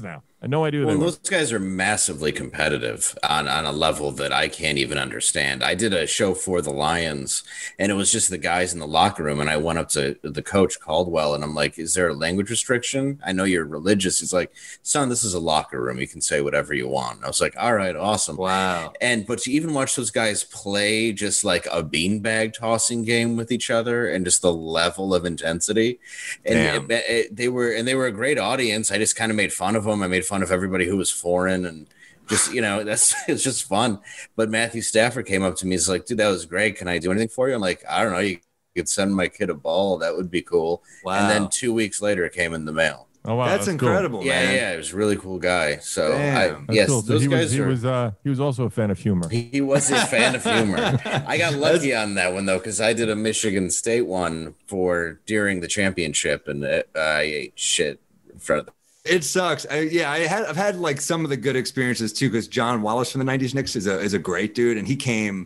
had no idea who Well, they were. those guys are massively competitive on a level that I can't even understand. I did a show for the Lions, and it was just the guys in the locker room. And I went up to the coach Caldwell, and I'm like, "Is there a language restriction? I know you're religious." He's like, "Son, this is a locker room. You can say whatever you want." And I was like, "All right, awesome." Wow. But to even watch those guys play just like a beanbag tossing game with each other, and just the level of intensity, and they were a great audience. I just kind of made fun of them. I made fun of everybody who was foreign, and just, it's just fun. But Matthew Stafford came up to me. He's like, "Dude, that was great. Can I do anything for you?" I'm like, "I don't know. You could send my kid a ball. That would be cool." Wow. And then 2 weeks later, it came in the mail. Oh wow, That's incredible, cool. man. Yeah, it was a really cool guy. So Damn. That's yes, cool. So those he guys he was also a fan of humor. He was a fan of humor. I got lucky on that one though, because I did a Michigan State one during the championship, and I ate shit in front of them. It sucks. I've had like some of the good experiences too, because John Wallace from the 90s Knicks is a great dude, and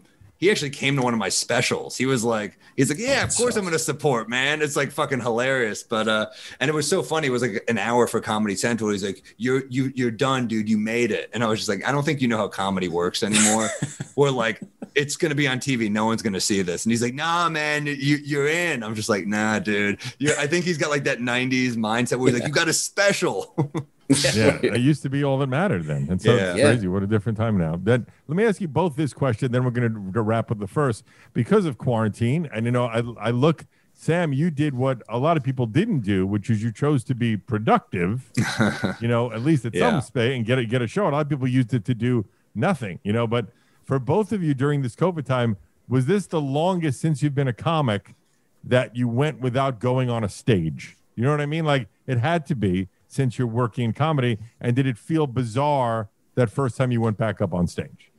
he actually came to one of my specials. He's like, "Yeah, of course I'm going to support, man." It's like fucking hilarious. But and it was so funny. It was like an hour for Comedy Central. He's like, "You're done, dude. You made it." And I was just like, "I don't think you know how comedy works anymore." Or like, it's going to be on TV. No one's going to see this. And he's like, "Nah, man, you're in." I'm just like, "Nah, dude." I think he's got like that 90s mindset where he's like, "You got a special." Yeah, it used to be all that mattered then. And so it's crazy. What a different time now. Then let me ask you both this question, then we're going to wrap up the first. Because of quarantine, and I look, Sam, you did what a lot of people didn't do, which is you chose to be productive, at least at some space, and get a show. A lot of people used it to do nothing, but for both of you during this COVID time, was this the longest since you've been a comic that you went without going on a stage? You know what I mean? Like, it had to be, since you're working in comedy. And did it feel bizarre that first time you went back up on stage?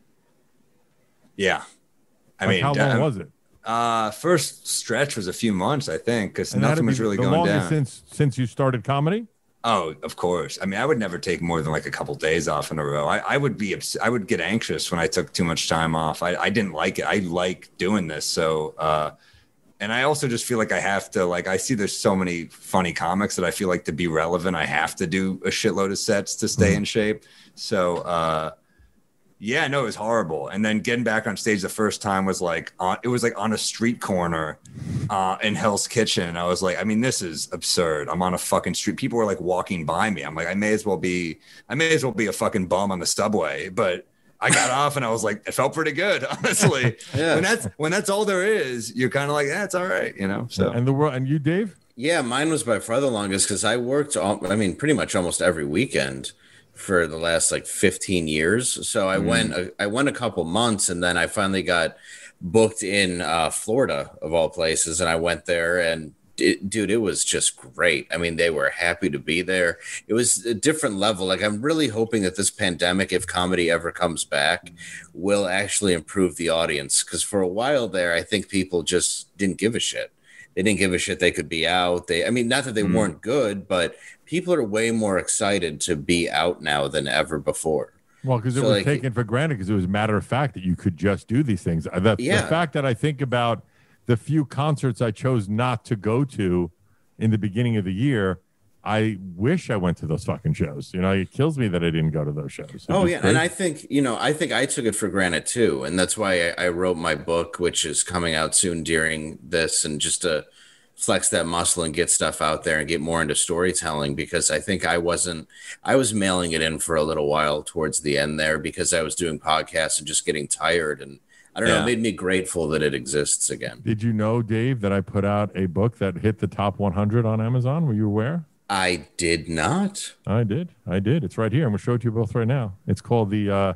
Yeah. I Like, mean, how long was it? First stretch was a few months, I think, because nothing was really going down. Since you started comedy? Oh, of course. I mean, I would never take more than like a couple days off in a row. I would get anxious when I took too much time off. I didn't like it. I like doing this. So, and I also just feel like I have to, like, I see there's so many funny comics that I feel like to be relevant, I have to do a shitload of sets to stay in shape. So, yeah, no, it was horrible. And then getting back on stage the first time was like, it was like on a street corner in Hell's Kitchen. I was like, I mean, this is absurd. I'm on a fucking street. People were like walking by me. I'm like, I may as well be a fucking bum on the subway. But I got off and I was like, it felt pretty good, honestly. When that's all there is, you're kind of like, it's all right, So And you, Dave? Yeah, mine was by far the longest because I worked pretty much almost every weekend for the last like 15 years. So I went a couple months, and then I finally got booked in Florida of all places, and I went there, and it was just great. I mean, they were happy to be there. It was a different level. Like, I'm really hoping that this pandemic, if comedy ever comes back, will actually improve the audience. Because for a while there, I think people just didn't give a shit. They didn't give a shit they could be out. Not that they weren't good, but people are way more excited to be out now than ever before. Well, because it was taken for granted, because it was matter of fact that you could just do these things. The fact that I think about the few concerts I chose not to go to in the beginning of the year, I wish I went to those fucking shows. It kills me that I didn't go to those shows. And I think I took it for granted too. And that's why I wrote my book, which is coming out soon during this, and just to flex that muscle and get stuff out there and get more into storytelling, because I think I was mailing it in for a little while towards the end there because I was doing podcasts and just getting tired, and I don't know, it made me grateful that it exists again. Did you know, Dave, that I put out a book that hit the top 100 on Amazon? Were you aware? I did not. I did. It's right here. I'm going to show it to you both right now. It's called the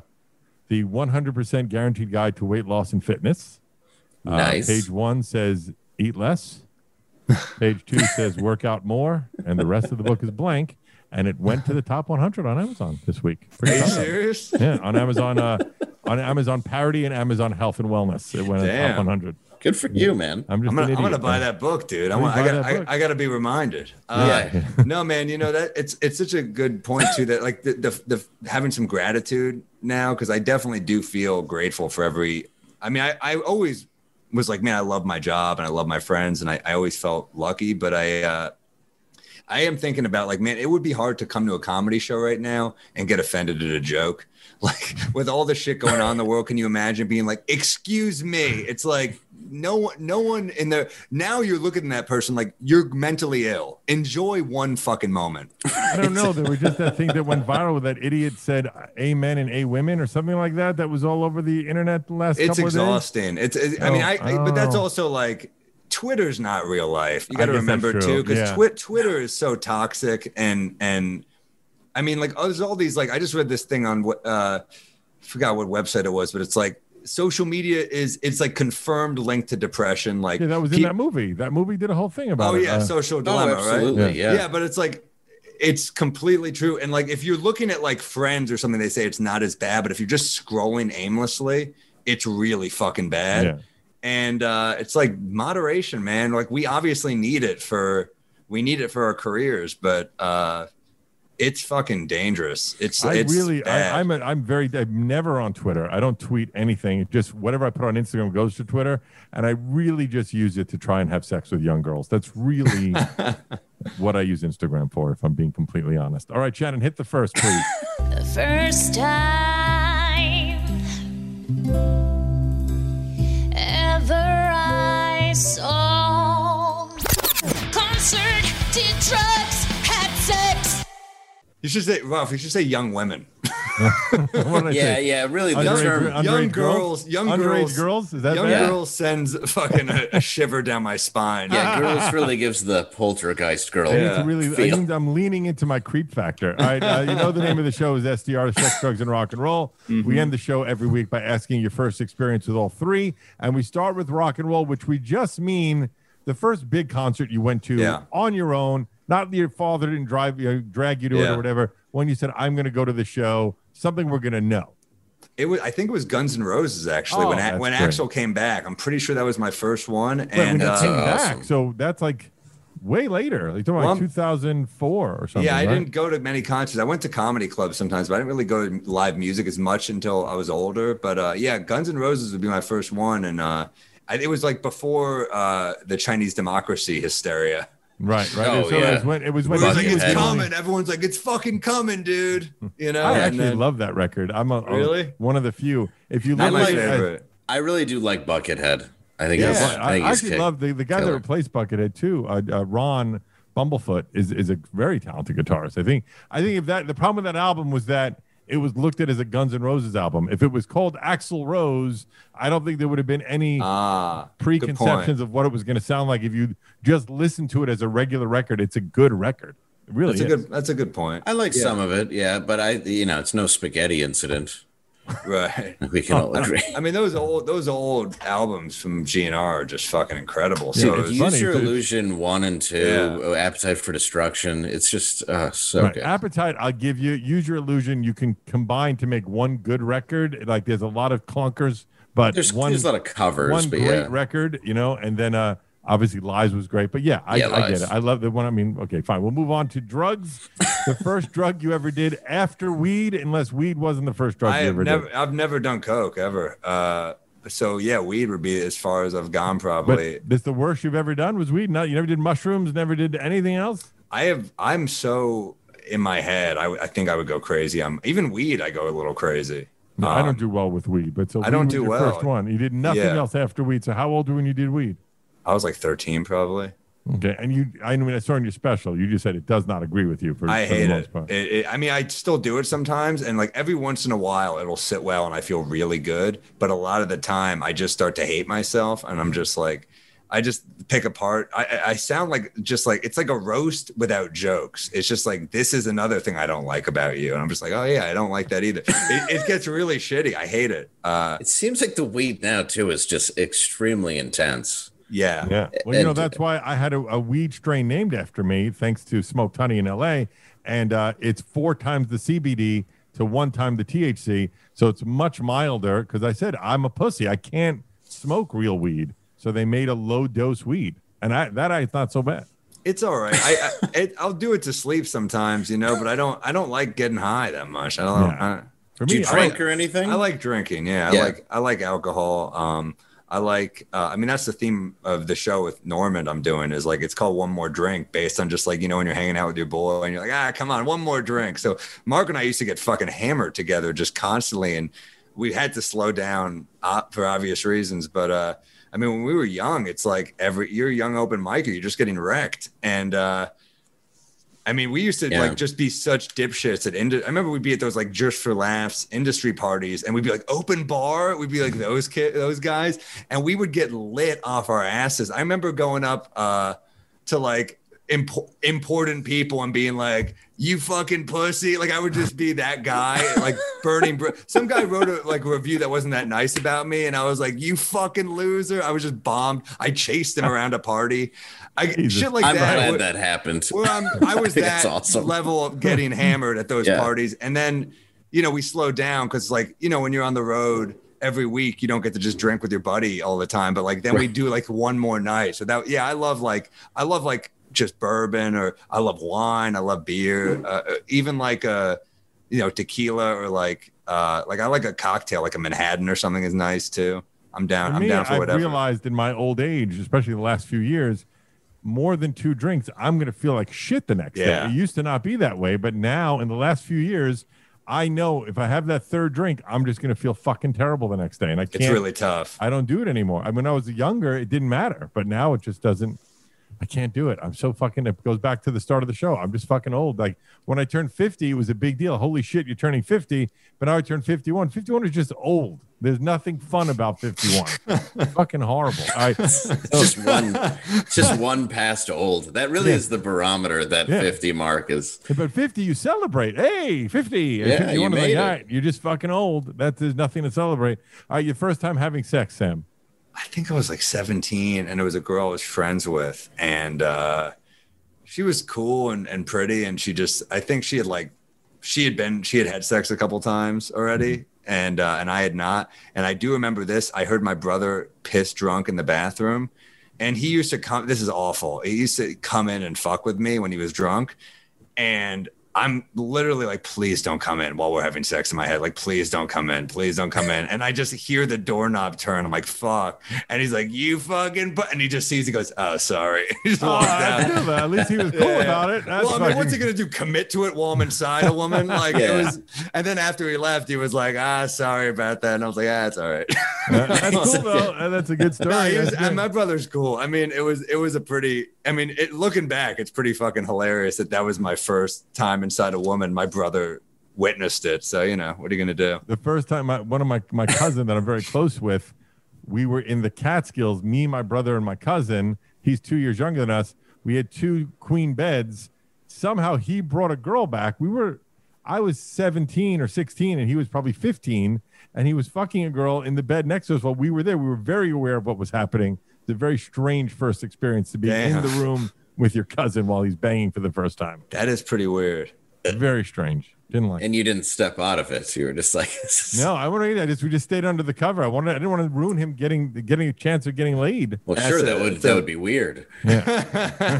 100% Guaranteed Guide to Weight Loss and Fitness. Nice. Page 1 says eat less. Page 2 says work out more. And the rest of the book is blank. And it went to the top 100 on Amazon this week. Are you serious? Yeah, on Amazon. On Amazon Parody and Amazon Health and Wellness. It went to the top 100. Good for you, man. I'm gonna buy that book, dude. I gotta be reminded. No, man. That it's such a good point too. That like the having some gratitude now, because I definitely do feel grateful for every. I mean, I always was like, man, I love my job and I love my friends, and I always felt lucky. But I am thinking about like, man, it would be hard to come to a comedy show right now and get offended at a joke. Like with all the shit going on in the world, can you imagine being like, excuse me? It's like no one in there. Now you're looking at that person like you're mentally ill. Enjoy one fucking moment. I don't know. There was just that thing that went viral with that idiot said amen and a women or something like that. That was all over the internet the last couple of days. It's exhausting. I mean, but that's also like, Twitter's not real life. You got to remember too, because Twitter is so toxic and I mean, like, there's all these, like, I just read this thing on what, forgot what website it was, but it's like social media it's like confirmed link to depression. Like, that was in that movie. That movie did a whole thing about it. Oh, yeah, Social Dilemma, absolutely, right? Yeah. Yeah, but it's like, it's completely true. And like, if you're looking at like Friends or something, they say it's not as bad, but if you're just scrolling aimlessly, it's really fucking bad. Yeah. And it's like moderation, man. Like we obviously need it for our careers, but it's fucking dangerous. I'm never on Twitter. I don't tweet anything. Just whatever I put on Instagram goes to Twitter, and I really just use it to try and have sex with young girls. That's really what I use Instagram for, if I'm being completely honest. All right, Shannon, hit the first, please. The first time ever I saw concert, did drugs, had sex. You should say, Ralph, you should say young women. Yeah, really. Young girls. Underage girls? Is that young bad? girls sends fucking a shiver down my spine. Yeah, girls really gives the poltergeist girl. I'm leaning into my creep factor. All right, you know the name of the show is SDR, Sex, Drugs, and Rock and Roll. Mm-hmm. We end the show every week by asking your first experience with all three, and we start with rock and roll, which we just mean the first big concert you went to on your own. Not your father didn't drag you to it or whatever. When you said, I'm going to go to the show, something we're going to know. I think it was Guns N' Roses, actually, when Axl came back. I'm pretty sure that was my first one. Right, and when he came back, so that's like way later. Like, talking about 2004 or something. Yeah, I didn't go to many concerts. I went to comedy clubs sometimes, but I didn't really go to live music as much until I was older. But Guns N' Roses would be my first one. And it was like before the Chinese democracy hysteria. Right. Oh, so yeah. it was when like, it's coming. Everyone's like, it's fucking coming, dude. You know, I actually love that record. I'm really one of the few. If you look my favorite. I really do like Buckethead. I think I actually love the guy that replaced Buckethead too. Ron Bumblefoot is a very talented guitarist. I think if that the problem with that album was that it was looked at as a Guns N' Roses album. If it was called Axl Rose, I don't think there would have been any preconceptions of what it was going to sound like. If you just listen to it as a regular record, it's a good record. It really is. That's a good point. I like some of it, but it's no Spaghetti Incident. Right. We can all agree. I mean, those old albums from GNR are just fucking incredible. So Use Your Illusion 1 and 2, Appetite for Destruction. It's just so good. Appetite, I'll give you. Use Your Illusion, you can combine to make one good record. Like there's a lot of clunkers, but there's a lot of covers. One great record, and then obviously Lies was great. But I get it. I love the one. I mean, okay, fine. We'll move on to drugs. The first drug you ever did after weed, unless weed wasn't the first drug you ever did. I've never done coke ever. So weed would be as far as I've gone probably. But this the worst you've ever done was weed? You never did mushrooms, never did anything else? I'm so in my head, I think I would go crazy. Even weed, I go a little crazy. No, I don't do well with weed, but I don't do your well. First one. You did nothing else after weed. So how old were you when you did weed? I was like 13 probably. Okay, and I saw in your special, you just said it does not agree with you. I hate it. I mean, I still do it sometimes, and like every once in a while, it'll sit well, and I feel really good. But a lot of the time, I just start to hate myself, and I'm just like, I just pick apart. I sound like it's like a roast without jokes. It's just like, this is another thing I don't like about you, and I'm just like, oh yeah, I don't like that either. It gets really shitty. I hate it. It seems like the weed now too is just extremely intense. Yeah. Well, that's why I had a weed strain named after me, thanks to Smoked Honey in LA. And it's 4 times the CBD to 1 time the THC. So it's much milder because I said, I'm a pussy. I can't smoke real weed. So they made a low dose weed. And it's not so bad. It's all right. I'll do it to sleep sometimes, but I don't like getting high that much. I don't know. Do you drink or anything? I like drinking. Yeah. I like alcohol. I like, I mean, that's the theme of the show with Norman I'm doing is like, it's called One More Drink based on just like, you know, when you're hanging out with your boy and you're like, come on, one more drink. So Mark and I used to get fucking hammered together just constantly. And we had to slow down for obvious reasons. But I mean, when we were young, it's like you're a young open micer, you're just getting wrecked. And I mean, we used to like just be such dipshits at I remember we'd be at those like just for laughs industry parties, and we'd be like open bar. We'd be like those guys, and we would get lit off our asses. I remember going up to like important people and being like, "You fucking pussy!" Like I would just be that guy, like burning. Some guy wrote a review that wasn't that nice about me, and I was like, "You fucking loser!" I was just bombed. I chased him around a party. Shit like I'm that. glad that happened. I was that awesome. level of getting hammered at those parties. And then, you know, we slowed down because, like, you know, when you're on the road every week, you don't get to just drink with your buddy all the time. But like then we do like one more night. So that, I love just bourbon, or I love wine. I love beer. Even like you know, tequila, or like I like a cocktail, like a Manhattan or something is nice too. I'm down for whatever. I've realized in my old age, especially the last few years, more than 2 drinks, I'm going to feel like shit the next day. It used to not be that way, but now in the last few years, I know if I have that 3rd drink, I'm just going to feel fucking terrible the next day. And it's really tough. I don't do it anymore. I mean, when I was younger, it didn't matter, but now it just doesn't. I can't do it. I'm so fucking, it goes back to the start of the show. I'm just fucking old. Like when I turned 50, it was a big deal. Holy shit, you're turning 50. But now I turned 51. 51 is just old. There's nothing fun about 51. Fucking horrible. Just one past old. That really is the barometer that 50 mark is. But 50, you celebrate. Hey, 50. Yeah, you made it. All right, you're just fucking old. There's nothing to celebrate. All right, your first time having sex, Sam. I think I was like 17, and it was a girl I was friends with, and she was cool and pretty, and I think she had had sex a couple times already, and I had not. And I do remember this. I heard my brother piss drunk in the bathroom, and he used to come. This is awful. He used to come in and fuck with me when he was drunk, and I'm literally like, please don't come in while we're having sex in my head. Like, please don't come in. Please don't come in. And I just hear the doorknob turn. I'm like, fuck. And he's like, you fucking, and he just sees, he goes, oh, sorry. He just walks out. At least he was cool about it. Well, I mean, what's he going to do? Commit to it while I'm inside a woman? Like, it was, and then after he left, he was like, sorry about that. And I was like, it's all right. That's cool, though. That's a good story. My brother's cool. I mean, it was a pretty, looking back, it's pretty fucking hilarious that was my first time inside a woman. My brother witnessed it, so you know, what are you gonna do? The first time one of my cousin that I'm very close with, we were in the Catskills, me, my brother, and my cousin. He's 2 years younger than us. We had 2 queen beds. Somehow he brought a girl back. I was 17 or 16 and he was probably 15, and he was fucking a girl in the bed next to us while we were there. We were very aware of what was happening. It's a very strange first experience to be in the room with your cousin while he's banging for the first time. That is pretty weird. Very strange. Didn't like. And you didn't step out of it. You were just like, no, I want to. We just stayed under the cover. I didn't want to ruin him getting a chance of getting laid. Well, sure, that would be weird. Yeah.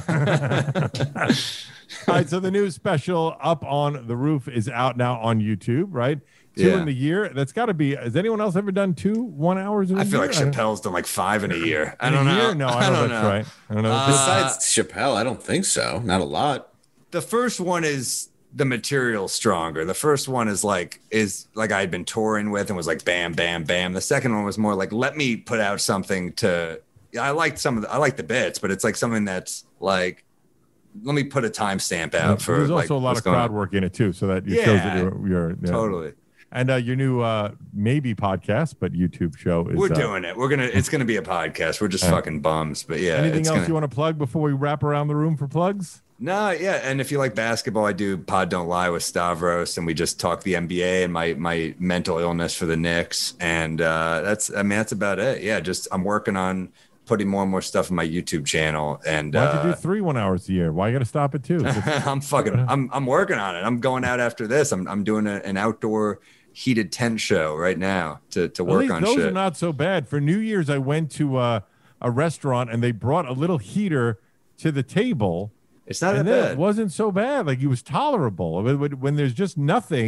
All right, so the new special Up on the Roof is out now on YouTube, right? 2 in the year. That's got to be. Has anyone else ever done 2 1 hours in a year? I feel like Chappelle's done like 5 in a year. I don't know. No, I don't know. That's right. I don't know. Besides Chappelle, I don't think so. Not a lot. The first one is the material stronger. The first one is like I had been touring with and was like bam, bam, bam. The second one was more like, let me put out something I like the bits, but it's like something that's like, let me put a timestamp out for. There's also a lot of crowd work in it too, so that it shows that you're totally. And your new maybe podcast, but YouTube show is. We're doing it. It's gonna be a podcast. We're just fucking bums, but yeah. Anything else you want to plug before we wrap around the room for plugs? No, yeah. And if you like basketball, I do Pod Don't Lie with Stavros, and we just talk the NBA and my mental illness for the Knicks, and that's about it. Yeah, just I'm working on putting more and more stuff on my YouTube channel. And why don't you do 3 1 hours a year? Why you got to stop at 2? I'm working on it. I'm going out after this. I'm doing an outdoor heated tent show right now to work on shit. Those are not so bad. For New Year's, I went to a restaurant and they brought a little heater to the table. It's not that bad. It wasn't so bad. Like, it was tolerable. When there's just nothing,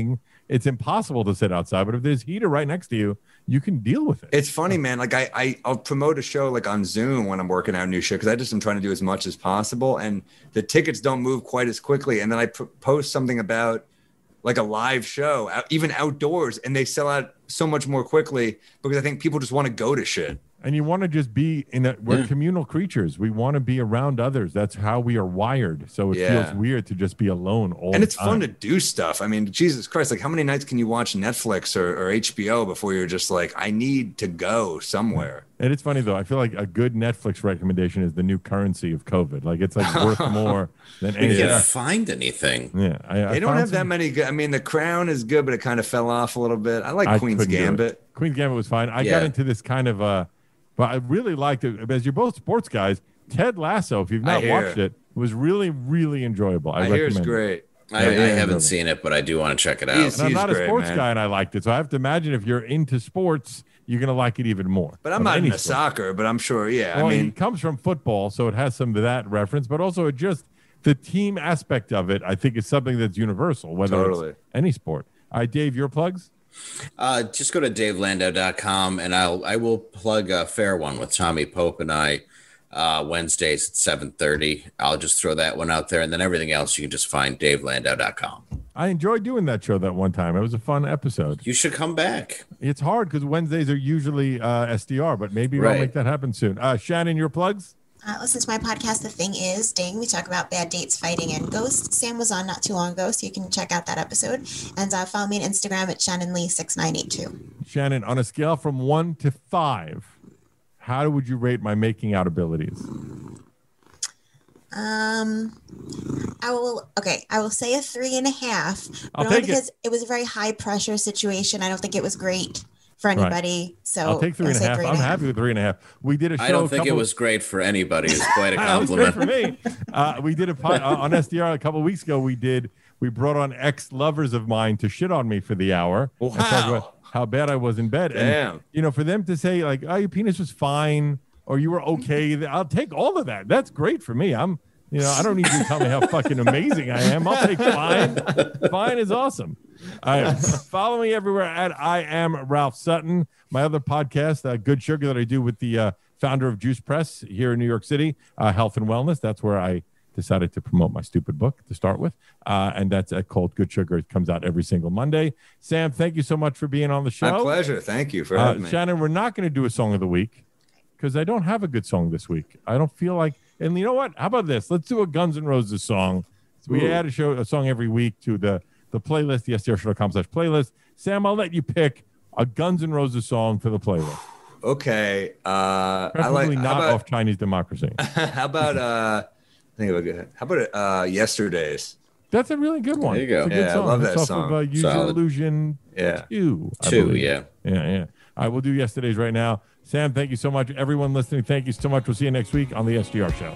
it's impossible to sit outside. But if there's heater right next to you, you can deal with it. It's funny, man. Like I'll promote a show like on Zoom when I'm working out a new show because I just am trying to do as much as possible, and the tickets don't move quite as quickly. And then I post something about like a live show, even outdoors, and they sell out so much more quickly because I think people just want to go to shit. And you want to just be we're communal creatures. We want to be around others. That's how we are wired. So it feels weird to just be alone all the time. And it's fun to do stuff. I mean, Jesus Christ, like how many nights can you watch Netflix or HBO before you're just like, I need to go somewhere? And it's funny though. I feel like a good Netflix recommendation is the new currency of COVID. Like it's like worth more than anything. You can't find anything. Yeah, they don't have that many good. I mean, The Crown is good, but it kind of fell off a little bit. I like Queen's Gambit. Queen's Gambit was fine. I got into this kind of but I really liked it. As you're both sports guys, Ted Lasso, if you've not watched it, was really, really enjoyable. I hear it's great. I haven't seen it, but I do want to check it out. I'm not a sports guy, and I liked it. So I have to imagine if you're into sports, you're going to like it even more. But I'm not into soccer, but I'm sure, Well, I mean, it comes from football, so it has some of that reference, but also the team aspect of it, I think, is something that's universal, whether it's any sport. All right, Dave, your plugs? Just go to davelandau.com and I will plug a Fair One with Tommy Pope and I Wednesdays at 7:30. I'll just throw that one out there, and then everything else you can just find davelandau.com. I enjoyed doing that show that one time. It was a fun episode. You should come back. It's hard because Wednesdays are usually SDR, but maybe we'll make that happen soon. Shannon, your plugs? Listen to my podcast, The Thing Is Ding. We talk about bad dates, fighting, and ghosts. Sam was on not too long ago, so you can check out that episode. And follow me on Instagram at ShannonLee6982. Shannon, on a scale from 1 to 5, how would you rate my making out abilities? I will say a 3.5. I'll take because it was a very high pressure situation. I don't think it was great for anybody. So I'll take 3.5. I'm happy with 3.5. We did a show. I don't think it was great for anybody. It's quite a compliment. For me. We did on SDR a couple of weeks ago. We brought on ex-lovers of mine to shit on me for the hour. Wow. And talk about how bad I was in bed. Damn. And, for them to say like, oh, your penis was fine or you were okay. I'll take all of that. That's great for me. I don't need you to tell me how fucking amazing I am. I'll take fine. Fine is awesome. All right. Follow me everywhere at I Am Ralph Sutton. My other podcast, Good Sugar, that I do with the founder of Juice Press here in New York City, Health and Wellness. That's where I decided to promote my stupid book to start with. And that's called Good Sugar. It comes out every single Monday. Sam, thank you so much for being on the show. My pleasure. Thank you for having me. Shannon, we're not going to do a song of the week because I don't have a good song this week. I don't feel like, and you know what? How about this? Let's do a Guns N' Roses song. So we add a song every week to the playlist, the SDRshow.com/playlist. Sam, I'll let you pick a Guns N' Roses song for the playlist. Okay. Preferably not off Chinese Democracy. How about Yesterdays? That's a really good one. There you go. I love that song. Of, Use Your Illusion 2. Yeah. All right, we'll do Yesterdays right now. Sam, thank you so much. Everyone listening, thank you so much. We'll see you next week on the SDR Show.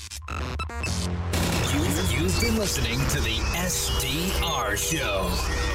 You've been listening to the SDR Show.